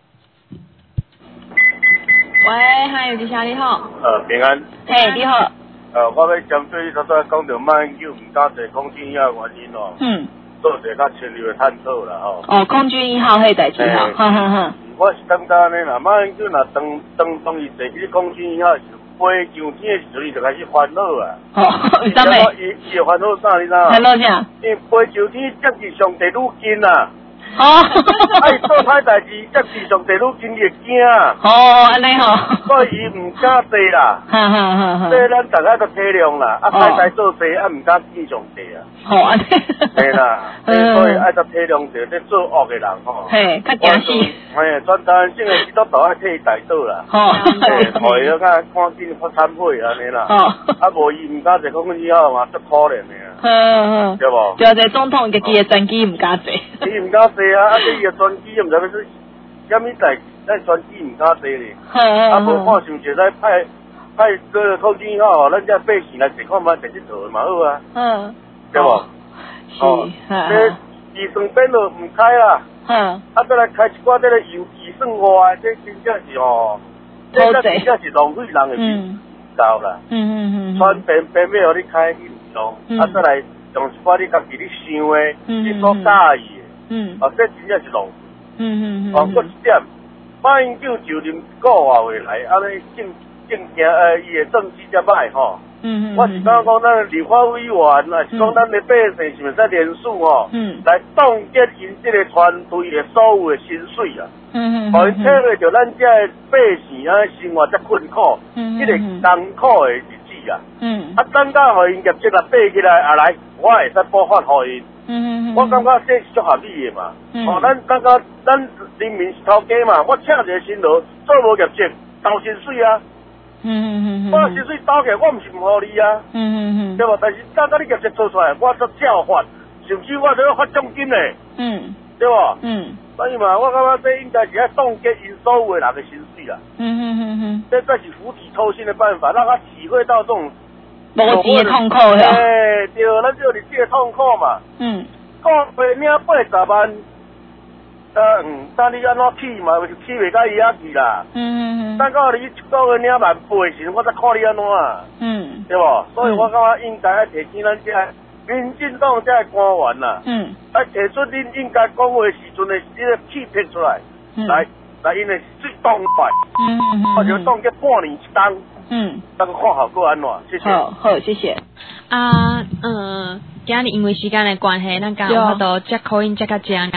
S4: 喂，嗨，有吉祥你好。
S6: 呃，平安。
S4: 嘿，你好。
S6: 呃，我要针对你头先讲到马英九毋敢坐空军一号原因哦。嗯。做一个较深入的探讨啦吼。
S4: 哦，空军一号迄代志吼，哈哈哈。
S6: 我是感觉安尼啦，马英九若当当当伊坐去空军一号时，飞上天的时阵，伊就开始烦恼啊。哦，为啥物？伊伊烦恼啥？你知道？
S4: 烦恼啥？
S6: 因为飞上天接近上帝愈近啊。
S4: 哦，
S6: 啊！伊做歹代志，接近上帝愈近，伊会惊啊。哦，
S4: 安尼吼。
S6: 所以伊毋敢坐啦。哈哈哈哈。所以咱大家都体谅啦，啊，歹代做坐，啊，毋敢见上帝啊。哦，安尼。对啦，所以爱得体谅着，咧做恶嘅人吼。
S4: 嘿，较惊死。
S6: 嘿，全台湾性嘅基督徒爱替伊代祷啦。哦。嘿，互伊较看见发忏悔安尼啦。哦。啊，无伊毋敢坐空军以后嘛，足可怜嘅啊。嗯嗯。对无？
S4: 对对，总统家己嘅专机毋敢坐。
S6: 伊毋敢坐啊！啊，你个专机毋知要是虾米代，咱专机毋敢坐咧。啊，无看想就使派派个空军号，咱遮百姓来坐看嘛，坐佚佗嘛好啊。嗯。对无？是。哦。这预算变落毋开啦。嗯。啊，再来开一寡这个邮寄算外，这真正是吼，这真正是浪费人的钱够啦。嗯嗯嗯。全边边要互你开，你毋用。啊，再来用一寡你家己你想的，你所介意的。嗯，啊，这真正是浪费。嗯嗯嗯。啊，搁一点，马英九就任个月回来，安尼政政行呃，伊的政绩才歹吼。嗯嗯。我是感觉讲，咱立法委员啊，是讲咱的百姓是毋是联署吼，嗯，来冻结因这个团队的所有的薪水啊。嗯嗯。互因体会着咱这百姓啊生活遮困苦，嗯嗯，迄个艰苦的日子啊。嗯。啊，等到互因业绩啊爬起来，啊来，我会使补发互因。嗯嗯，我感觉这是足合理的嘛。嗯、哦，咱感觉咱人民是头家嘛，我请一个新劳做无业绩，倒薪水啊。嗯嗯嗯，我薪水倒起来，我毋是毋互你啊。嗯嗯嗯，对无？但是等到你业绩做出来，我则照发，甚至我都要发奖金嘞。嗯，对无？嗯，所以嘛，我感觉这应该是要冻结因所有的人的薪水啦。嗯嗯嗯嗯，这这是釜底抽薪的办法，让他体会到这种。
S4: 无钱的痛苦
S6: 呀！哎，对，咱就日子的痛苦嘛。嗯。个月领八十万，呃嗯，等你安怎起嘛，就起袂到伊遐去啦。嗯嗯嗯。等到你一个月领万八时，我再看你安怎啊。嗯。对无？所以我感觉应该要提醒咱这民进党这官员啦。嗯。要提出恁应该讲话时阵的这个气魄出来，嗯、来来因的最痛快。嗯嗯嗯。或者冻结半年一当。嗯，那个看好过安怎？谢谢。
S4: 好，好，谢谢。
S5: 啊，嗯，今日因为时间的关系，咱刚有法度接口音接较正。